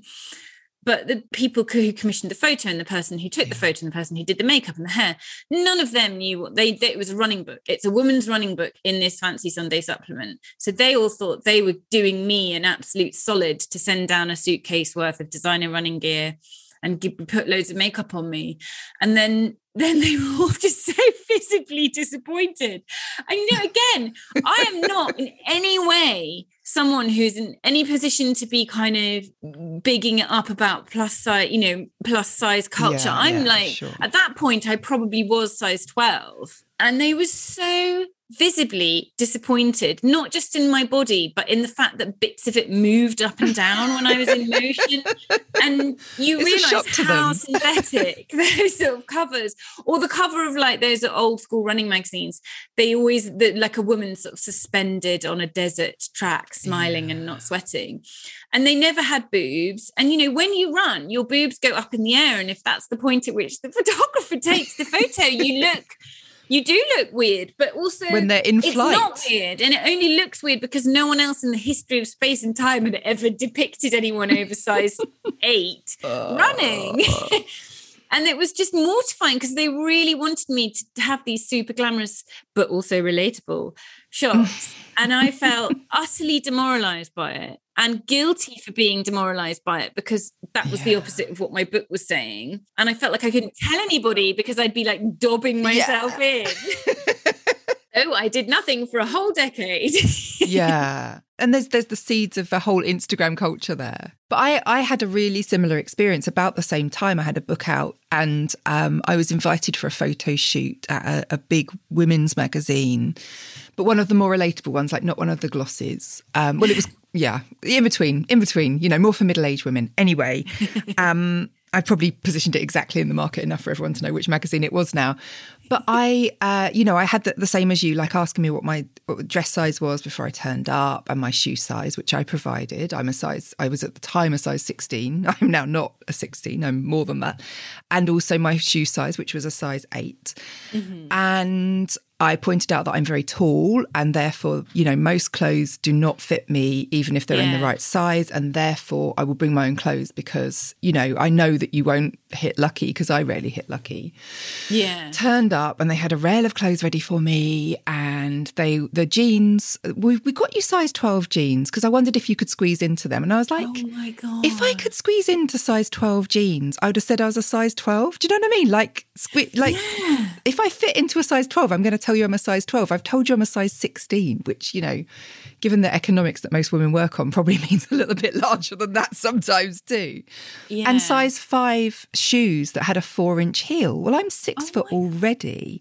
But the people who commissioned the photo and the person who took the photo and the person who did the makeup and the hair, none of them knew what they, they it was a running book. It's a woman's running book in this fancy Sunday supplement. So they all thought they were doing me an absolute solid to send down a suitcase worth of designer running gear and give, put loads of makeup on me. And then then they were all just so visibly disappointed. And, you know, again, I am not in any way someone who's in any position to be kind of bigging it up about plus size, you know, plus size culture. Yeah, I'm yeah, like, sure. At that point, I probably was size twelve. And they were so visibly disappointed, not just in my body, but in the fact that bits of it moved up and down when I was in motion. And you realise how synthetic those sort of covers, or the cover of like those old school running magazines, they always, the, like a woman sort of suspended on a desert track, smiling yeah. and not sweating. And they never had boobs. And, you know, when you run, your boobs go up in the air. And if that's the point at which the photographer takes the photo, you look... You do look weird, but also when they're in it's flight. Not weird. And it only looks weird because no one else in the history of space and time had ever depicted anyone over size eight uh, running. And it was just mortifying because they really wanted me to have these super glamorous, but also relatable shots. And I felt utterly demoralized by it and guilty for being demoralized by it, because that was yeah. the opposite of what my book was saying. And I felt like I couldn't tell anybody because I'd be like dobbing myself yeah. in. Oh, I did nothing for a whole decade. Yeah. And there's there's the seeds of a whole Instagram culture there. But I, I had a really similar experience about the same time. I had a book out and um, I was invited for a photo shoot at a, a big women's magazine, but one of the more relatable ones, like not one of the glosses. Um, well, it was, yeah, in between, in between, you know, more for middle-aged women. Anyway, um, I probably positioned it exactly in the market enough for everyone to know which magazine it was now. But I, uh, you know, I had the, the same as you, like asking me what my what the dress size was before I turned up and my shoe size, which I provided. I'm a size, I was at the time a size sixteen. I'm now not a sixteen, I'm more than that. And also my shoe size, which was a size eight. Mm-hmm. And I pointed out that I'm very tall and therefore, you know, most clothes do not fit me, even if they're yeah. in the right size. And therefore I will bring my own clothes because, you know, I know that you won't hit lucky because I rarely hit lucky. Yeah. Turned up and they had a rail of clothes ready for me, and they, the jeans, we, we got you size twelve jeans because I wondered if you could squeeze into them. And I was like, oh my God. If I could squeeze into size twelve jeans, I would have said I was a size twelve. Do you know what I mean? Like, sque- like yeah. if I fit into a size twelve, I'm going to tell you I'm a size twelve. I've told you I'm a size sixteen, which, you know, given the economics that most women work on, probably means a little bit larger than that sometimes too. Yeah. And size five shoes that had a four inch heel. Well, I'm six oh foot already.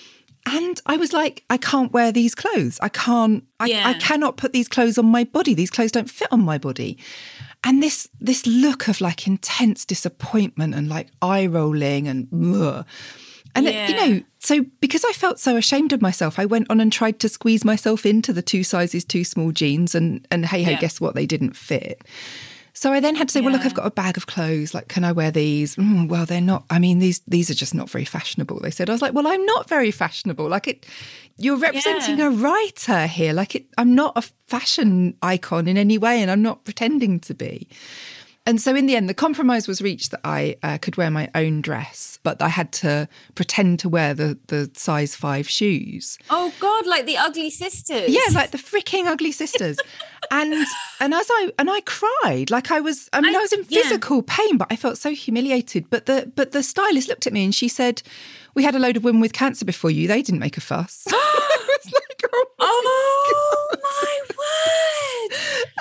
And I was like, I can't wear these clothes. I can't, I, yeah. I cannot put these clothes on my body. These clothes don't fit on my body. And this this look of like intense disappointment and like eye rolling and ugh. And, yeah. it, you know, so because I felt so ashamed of myself, I went on and tried to squeeze myself into the two sizes too small jeans and, and hey, hey, yeah. guess what? They didn't fit. So I then had to say, yeah. well, look, I've got a bag of clothes. Like, can I wear these? Mm, well, they're not. I mean, these these are just not very fashionable. They said. I was like, well, I'm not very fashionable. Like, it, you're representing yeah. a writer here. Like, it, I'm not a fashion icon in any way, and I'm not pretending to be. And so in the end, the compromise was reached that I uh, could wear my own dress, but I had to pretend to wear the, the size five shoes. Oh, God, like the Ugly Sisters. Yeah, like the freaking Ugly Sisters. And and as I and I cried, like I was, I mean, I, I was in physical yeah. pain, but I felt so humiliated. But the but the stylist looked at me and she said, "We had a load of women with cancer before you. They didn't make a fuss." I was like, "Oh my, oh my word!"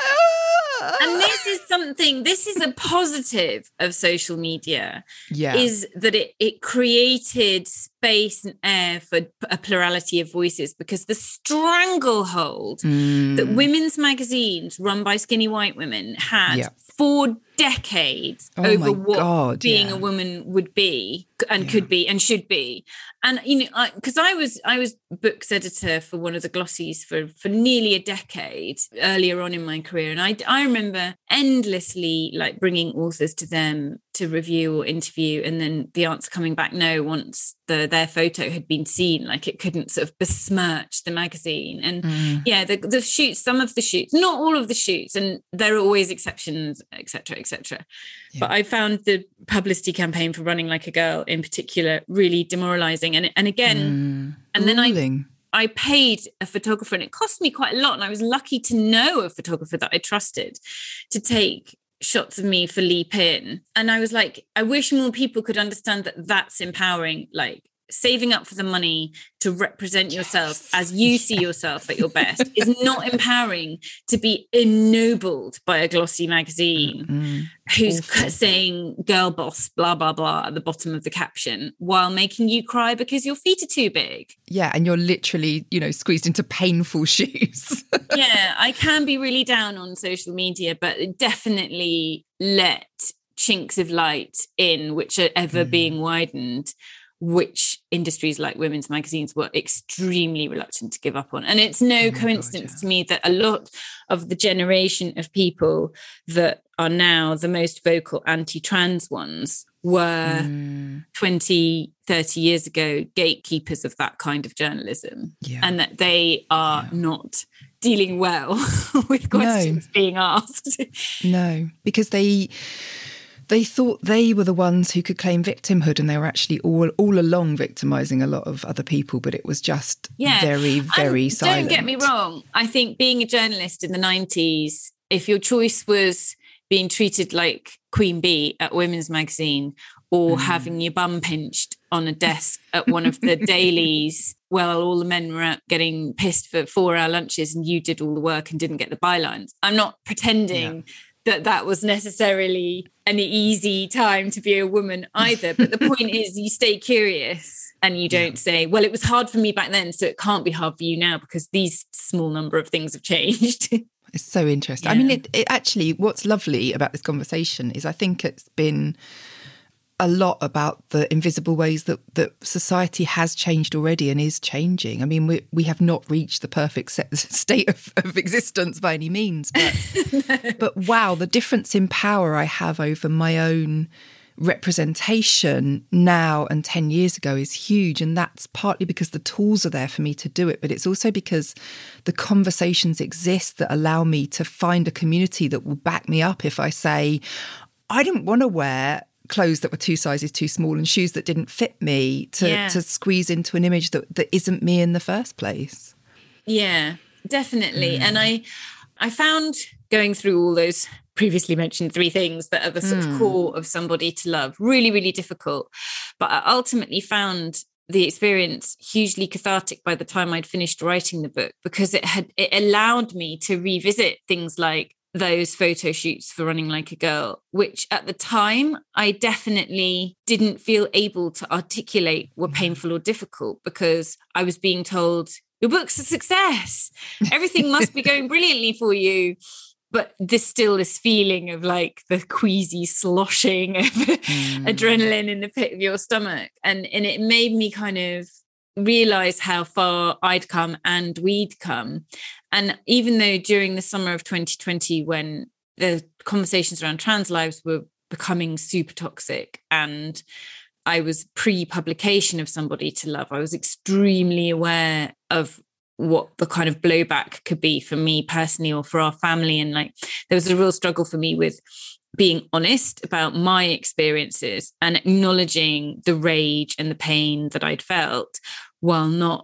And this is something. This is a positive of social media. Yeah, is that it it created space and air for a plurality of voices, because the stranglehold mm. that women's magazines run by skinny white women had yeah. for decades oh over what God, being yeah. a woman would be and yeah. could be and should be. And, you know, because I, I was I was books editor for one of the glossies for, for nearly a decade earlier on in my career. And I, I remember endlessly like bringing authors to them to review or interview, and then the answer coming back no once the their photo had been seen, like it couldn't sort of besmirch the magazine. And mm. yeah, the, the shoots, some of the shoots, not all of the shoots, and there are always exceptions, et cetera, et cetera. Yeah. But I found the publicity campaign for Running Like a Girl in particular really demoralizing. And and again, mm. and then I I paid a photographer, and it cost me quite a lot. And I was lucky to know a photographer that I trusted to take shots of me for Leap In. And I was like, I wish more people could understand that that's empowering, like saving up for the money to represent yes. yourself as you see yourself at your best is not empowering to be ennobled by a glossy magazine mm-hmm. who's Awful. saying girl boss, blah, blah, blah at the bottom of the caption while making you cry because your feet are too big. Yeah, and you're literally, you know, squeezed into painful shoes. Yeah, I can be really down on social media, but definitely let chinks of light in which are ever mm. being widened, which industries like women's magazines were extremely reluctant to give up on. And it's no oh coincidence God, yeah. to me that a lot of the generation of people that are now the most vocal anti-trans ones were mm. twenty, thirty years ago gatekeepers of that kind of journalism. Yeah. And that they are yeah. not dealing well with questions no. being asked. No, because they... They thought they were the ones who could claim victimhood, and they were actually all all along victimising a lot of other people, but it was just yeah. very, very and silent. Don't get me wrong. I think being a journalist in the nineties, if your choice was being treated like Queen Bee at Women's Magazine or mm. having your bum pinched on a desk at one of the dailies while all the men were out getting pissed for four-hour lunches and you did all the work and didn't get the bylines. I'm not pretending... Yeah. that that was necessarily an easy time to be a woman either. But the point is you stay curious and you don't yeah. say, well, it was hard for me back then, so it can't be hard for you now because these small number of things have changed. It's so interesting. Yeah. I mean, it, it actually, what's lovely about this conversation is I think it's been a lot about the invisible ways that, that society has changed already and is changing. I mean, we we have not reached the perfect set, state of, of existence by any means. But, no. but wow, the difference in power I have over my own representation now and ten years ago is huge. And that's partly because the tools are there for me to do it. But it's also because the conversations exist that allow me to find a community that will back me up if I say, I didn't want to wear clothes that were two sizes too small and shoes that didn't fit me to, yeah. to squeeze into an image that, that isn't me in the first place. Yeah, definitely. Mm. And I I found going through all those previously mentioned three things that are the sort mm. of core of Somebody to Love really, really difficult. But I ultimately found the experience hugely cathartic by the time I'd finished writing the book, because it had it allowed me to revisit things like those photo shoots for Running Like a Girl, which at the time I definitely didn't feel able to articulate were painful or difficult, because I was being told, your book's a success, everything must be going brilliantly for you. But there's still this feeling of like the queasy sloshing of mm. adrenaline in the pit of your stomach. And, and it made me kind of realize how far I'd come and we'd come. And even though during the summer of twenty twenty, when the conversations around trans lives were becoming super toxic and I was pre-publication of Somebody to Love, I was extremely aware of what the kind of blowback could be for me personally or for our family. And like, there was a real struggle for me with being honest about my experiences and acknowledging the rage and the pain that I'd felt while not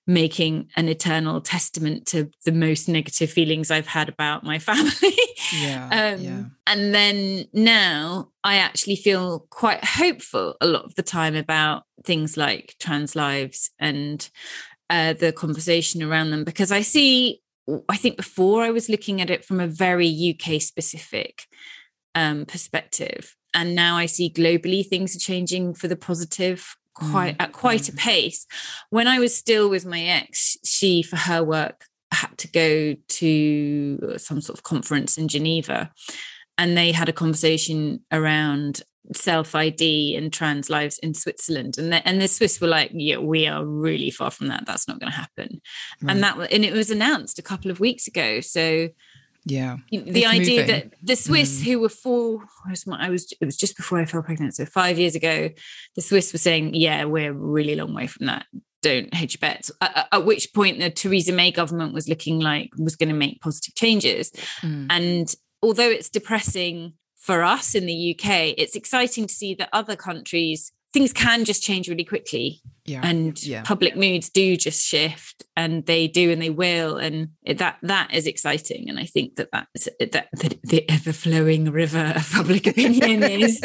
making an eternal testament to the most negative feelings I've had about my family. Yeah, um, yeah. And then now I actually feel quite hopeful a lot of the time about things like trans lives and uh, the conversation around them, because I see, I think before I was looking at it from a very U K specific um, perspective. And now I see globally things are changing for the positive quite mm. at quite mm. a pace. When I was still with my ex, she, for her work, had to go to some sort of conference in Geneva, and they had a conversation around self-I D and trans lives in Switzerland, and the, and the Swiss were like, yeah, we are really far from that, that's not going to happen. Right. And that and it was announced a couple of weeks ago. So yeah, the idea moving. that the Swiss mm. who were for I was, I was it was just before I fell pregnant, so five years ago, the Swiss were saying, yeah, we're really a long way from that, don't hedge your bets. At, at which point the Theresa May government was looking like was going to make positive changes. Mm. And although it's depressing for us in the U K, it's exciting to see that other countries, things can just change really quickly. Yeah. And yeah. public moods do just shift, and they do, and they will. And that that is exciting. And I think that that's, that the, the ever-flowing river of public opinion is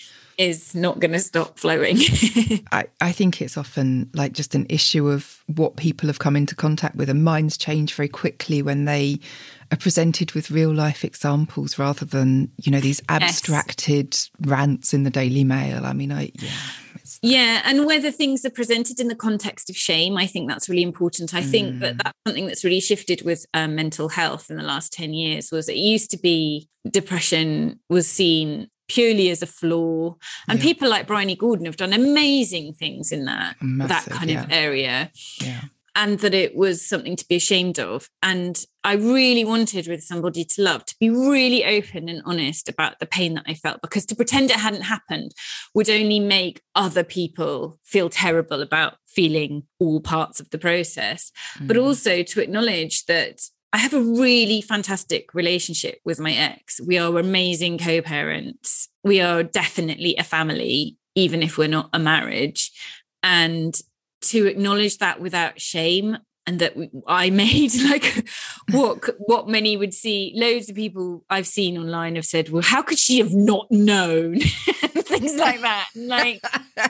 is not going to stop flowing. I, I think it's often like just an issue of what people have come into contact with, and minds change very quickly when they are presented with real life examples rather than, you know, these abstracted yes. rants in the Daily Mail. I mean, I, yeah. It's... Yeah. And whether things are presented in the context of shame, I think that's really important. I mm. think that that's something that's really shifted with um, mental health in the last ten years. Was it used to be depression was seen purely as a flaw, and yeah. people like Bryony Gordon have done amazing things in that Massive, that kind yeah. of area. Yeah. And that it was something to be ashamed of. And I really wanted With Somebody to Love to be really open and honest about the pain that I felt, because to pretend it hadn't happened would only make other people feel terrible about feeling all parts of the process. Mm. But also to acknowledge that I have a really fantastic relationship with my ex. We are amazing co-parents. We are definitely a family, even if we're not a marriage. And to acknowledge that without shame, and that I made like what what many would see. Loads of people I've seen online have said, well, how could she have not known? Things like that. Like,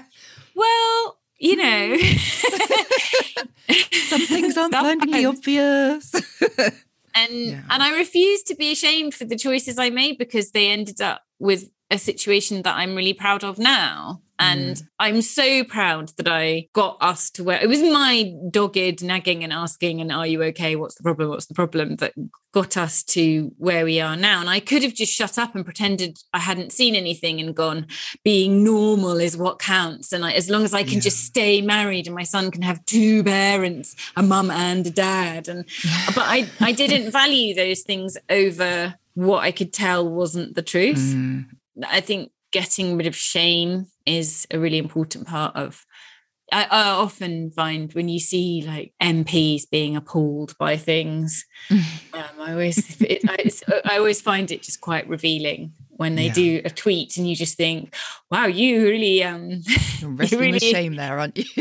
well, you know. Some things aren't blindingly obvious. and yeah. and I refuse to be ashamed for the choices I made, because they ended up with a situation that I'm really proud of now. And mm. I'm so proud that I got us to where it was my dogged nagging and asking, and are you okay? What's the problem? What's the problem? That got us to where we are now. And I could have just shut up and pretended I hadn't seen anything and gone, being normal is what counts. And I, as long as I can yeah. just stay married and my son can have two parents, a mum and a dad. And but I, I didn't value those things over what I could tell wasn't the truth. Mm. I think getting rid of shame is a really important part of, I, I often find when you see like M Ps being appalled by things, um, I always it, I, I always find it just quite revealing when they yeah. do a tweet and you just think, wow, you really um you're wrestling really, with shame there, aren't you?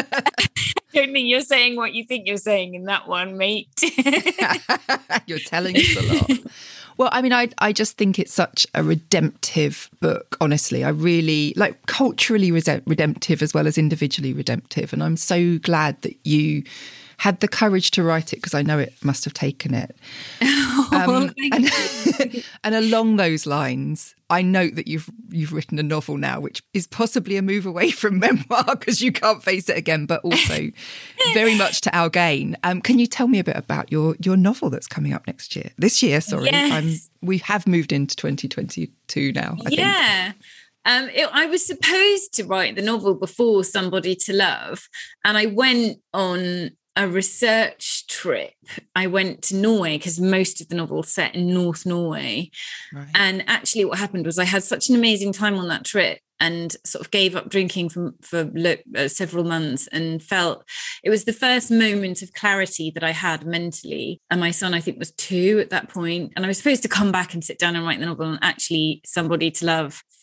I don't think you're saying what you think you're saying in that one, mate. You're telling us a lot. Well, I mean, I I just think it's such a redemptive book, honestly. I really, like, culturally redemptive as well as individually redemptive. And I'm so glad that you had the courage to write it, because I know it must have taken it. Um, and, and along those lines, I note that you've you've written a novel now, which is possibly a move away from memoir because you can't face it again, but also very much to our gain. Um, can you tell me a bit about your your novel that's coming up next year? This year, sorry. Yes. I'm, we have moved into twenty twenty-two now, I yeah. think. Um, it, I was supposed to write the novel before Somebody to Love, and I went on a research trip. I went to Norway because most of the novel is set in North Norway. Right. And actually what happened was I had such an amazing time on that trip and sort of gave up drinking for, for look, uh, several months, and felt it was the first moment of clarity that I had mentally. And my son, I think, was two at that point. And I was supposed to come back and sit down and write the novel, and actually Somebody to Love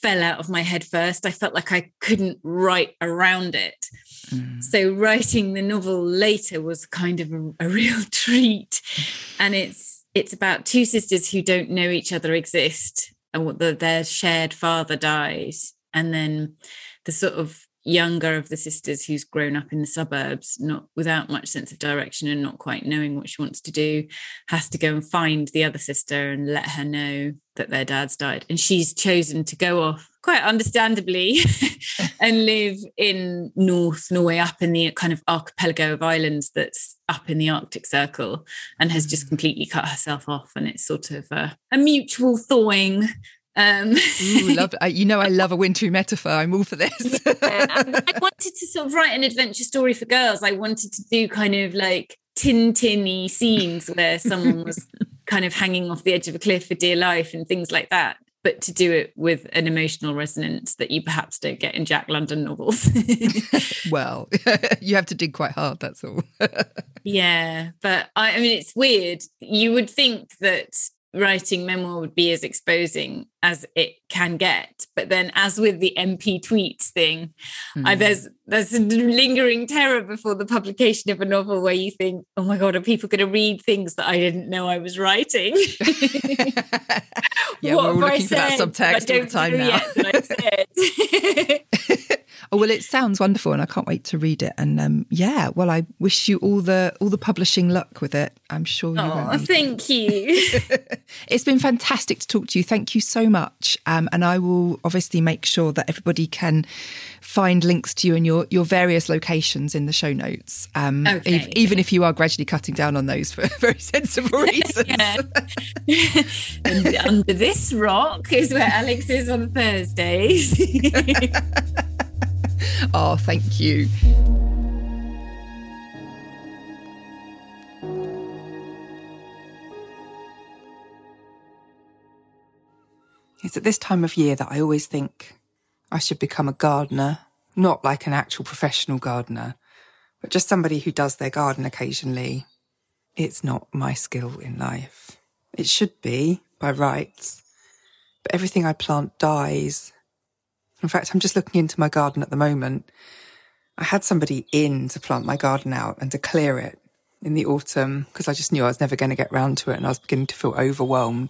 fell out of my head first. I felt like I couldn't write around it. Mm. So writing the novel later was kind of a, a real treat. And it's it's about two sisters who don't know each other exist, and what the, their shared father dies. And then the sort of younger of the sisters, who's grown up in the suburbs, not without much sense of direction and not quite knowing what she wants to do, has to go and find the other sister and let her know that their dad's died. And she's chosen to go off, quite understandably, and live in North Norway, up in the kind of archipelago of islands that's up in the Arctic Circle, and has just completely cut herself off. And it's sort of a, a mutual thawing. Um, Ooh, love, you know, I love a wintry metaphor. I'm all for this. Yeah, I wanted to sort of write an adventure story for girls. I wanted to do kind of like Tintin-y scenes where someone was kind of hanging off the edge of a cliff for dear life and things like that, but to do it with an emotional resonance that you perhaps don't get in Jack London novels. Well, you have to dig quite hard, that's all. Yeah, but I, I mean, it's weird. You would think that writing memoir would be as exposing as it can get, but then, as with the M P tweets thing, mm. I, there's there's a lingering terror before the publication of a novel where you think, oh my god, are people going to read things that I didn't know I was writing? Yeah, what we're all looking for that subtext all the time now. Yet Oh, well, it sounds wonderful, and I can't wait to read it. And um, yeah, well, I wish you all the all the publishing luck with it. I'm sure you will. Oh, thank you. It's been fantastic to talk to you. Thank you so much. Um, and I will obviously make sure that everybody can find links to you and your your various locations in the show notes. Um, okay. if, even if you are gradually cutting down on those for very sensible reasons. And under this rock is where Alex is on Thursdays. Oh, thank you. It's at this time of year that I always think I should become a gardener, not like an actual professional gardener, but just somebody who does their garden occasionally. It's not my skill in life. It should be, by rights, but everything I plant dies. In fact, I'm just looking into my garden at the moment. I had somebody in to plant my garden out and to clear it in the autumn because I just knew I was never going to get round to it, and I was beginning to feel overwhelmed.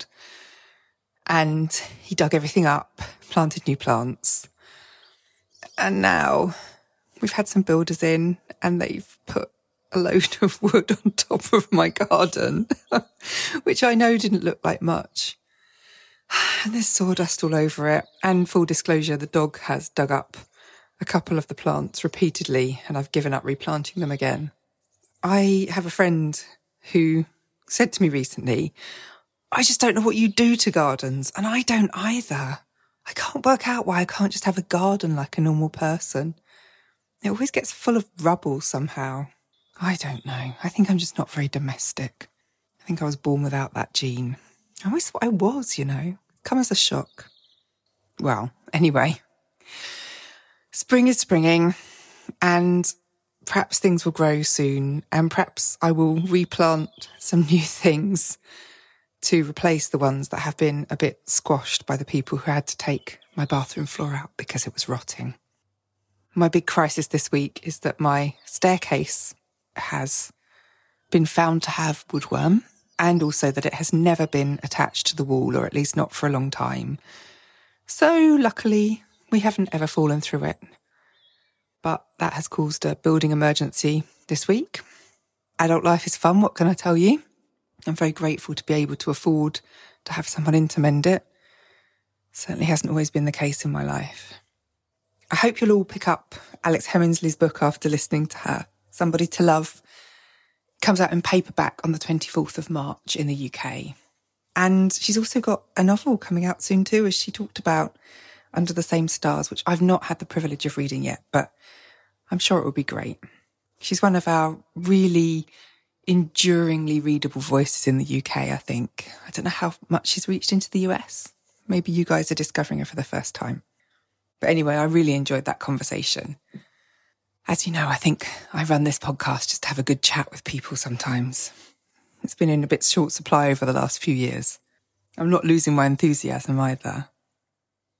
And he dug everything up, planted new plants. And now we've had some builders in and they've put a load of wood on top of my garden, which I know didn't look like much. And there's sawdust all over it. And full disclosure, the dog has dug up a couple of the plants repeatedly, and I've given up replanting them again. I have a friend who said to me recently, I just don't know what you do to gardens. And I don't either. I can't work out why I can't just have a garden like a normal person. It always gets full of rubble somehow. I don't know. I think I'm just not very domestic. I think I was born without that gene. I always thought I was, you know. Come as a shock. Well, anyway. Spring is springing, and perhaps things will grow soon, and perhaps I will replant some new things to replace the ones that have been a bit squashed by the people who had to take my bathroom floor out because it was rotting. My big crisis this week is that my staircase has been found to have woodworm, and also that it has never been attached to the wall, or at least not for a long time. So luckily, we haven't ever fallen through it. But that has caused a building emergency this week. Adult life is fun, what can I tell you? I'm very grateful to be able to afford to have someone in to mend it. Certainly hasn't always been the case in my life. I hope you'll all pick up Alex Heminsley's book after listening to her, Somebody to Love. It comes out in paperback on the twenty-fourth of March in the U K. And she's also got a novel coming out soon too, as she talked about, Under the Same Stars, which I've not had the privilege of reading yet, but I'm sure it will be great. She's one of our really enduringly readable voices in the U K, I think. I don't know how much she's reached into the U S. Maybe you guys are discovering her for the first time. But anyway, I really enjoyed that conversation. As you know, I think I run this podcast just to have a good chat with people sometimes. It's been in a bit short supply over the last few years. I'm not losing my enthusiasm either.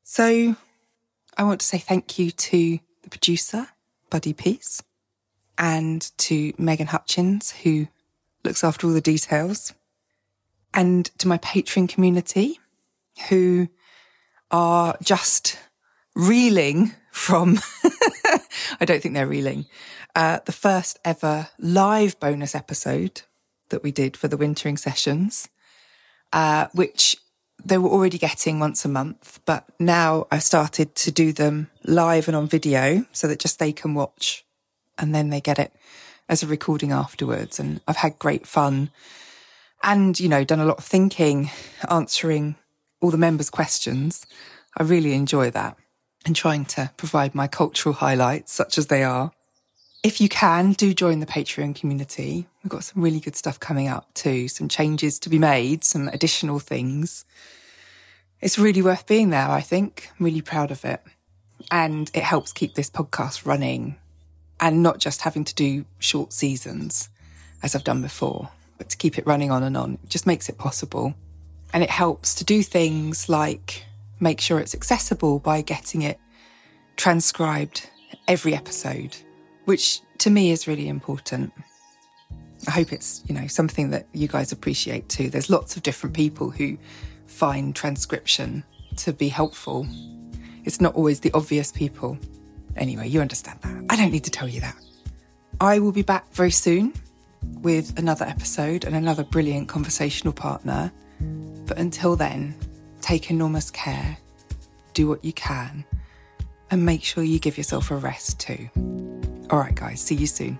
So I want to say thank you to the producer, Buddy Peace, and to Megan Hutchins, who looks after all the details, and to my Patreon community, who are just reeling from, I don't think they're reeling, uh, the first ever live bonus episode that we did for the Wintering Sessions, uh, which they were already getting once a month, but now I've started to do them live and on video so that just they can watch and then they get it as a recording afterwards. And I've had great fun and, you know, done a lot of thinking, answering all the members' questions. I really enjoy that and trying to provide my cultural highlights, such as they are. If you can, do join the Patreon community. We've got some really good stuff coming up too, some changes to be made, some additional things. It's really worth being there, I think. I'm really proud of it. And it helps keep this podcast running and not just having to do short seasons, as I've done before, but to keep it running on and on. It just makes it possible. And it helps to do things like make sure it's accessible by getting it transcribed every episode, which to me is really important. I hope it's, you know, something that you guys appreciate too. There's lots of different people who find transcription to be helpful. It's not always the obvious people. Anyway, you understand that. I don't need to tell you that. I will be back very soon with another episode and another brilliant conversational partner. But until then, take enormous care, do what you can, and make sure you give yourself a rest too. All right, guys, see you soon.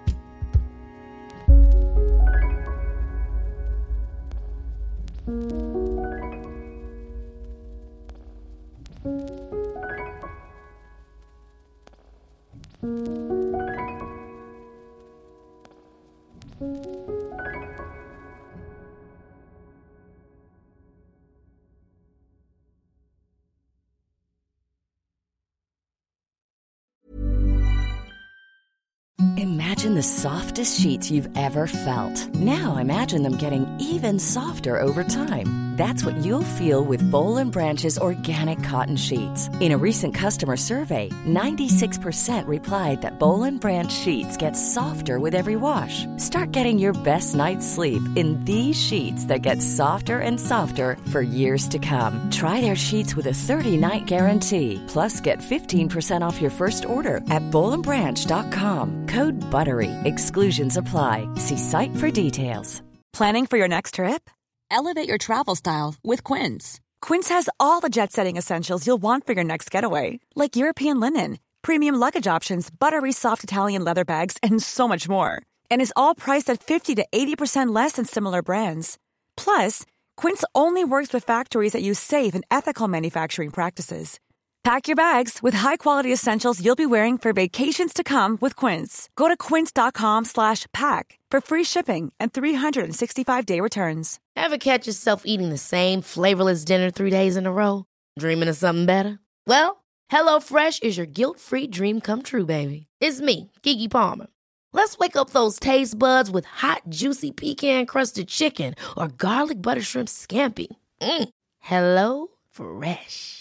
Imagine the softest sheets you've ever felt. Now imagine them getting even softer over time. That's what you'll feel with Boll and Branch's organic cotton sheets. In a recent customer survey, ninety-six percent replied that Boll and Branch sheets get softer with every wash. Start getting your best night's sleep in these sheets that get softer and softer for years to come. Try their sheets with a thirty-night guarantee. Plus, get fifteen percent off your first order at boll and branch dot com. Code BUTTERY. Exclusions apply. See site for details. Planning for your next trip? Elevate your travel style with Quince. Quince has all the jet-setting essentials you'll want for your next getaway, like European linen, premium luggage options, buttery soft Italian leather bags, and so much more. And is all priced at fifty to eighty percent less than similar brands. Plus, Quince only works with factories that use safe and ethical manufacturing practices. Pack your bags with high-quality essentials you'll be wearing for vacations to come with Quince. Go to quince.com slash pack for free shipping and three sixty-five day returns. Ever catch yourself eating the same flavorless dinner three days in a row? Dreaming of something better? Well, HelloFresh is your guilt-free dream come true, baby. It's me, Keke Palmer. Let's wake up those taste buds with hot, juicy pecan-crusted chicken or garlic butter shrimp scampi. Mm. Hello Fresh.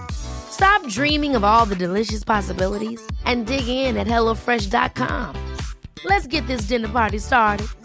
Stop dreaming of all the delicious possibilities and dig in at hello fresh dot com. Let's get this dinner party started.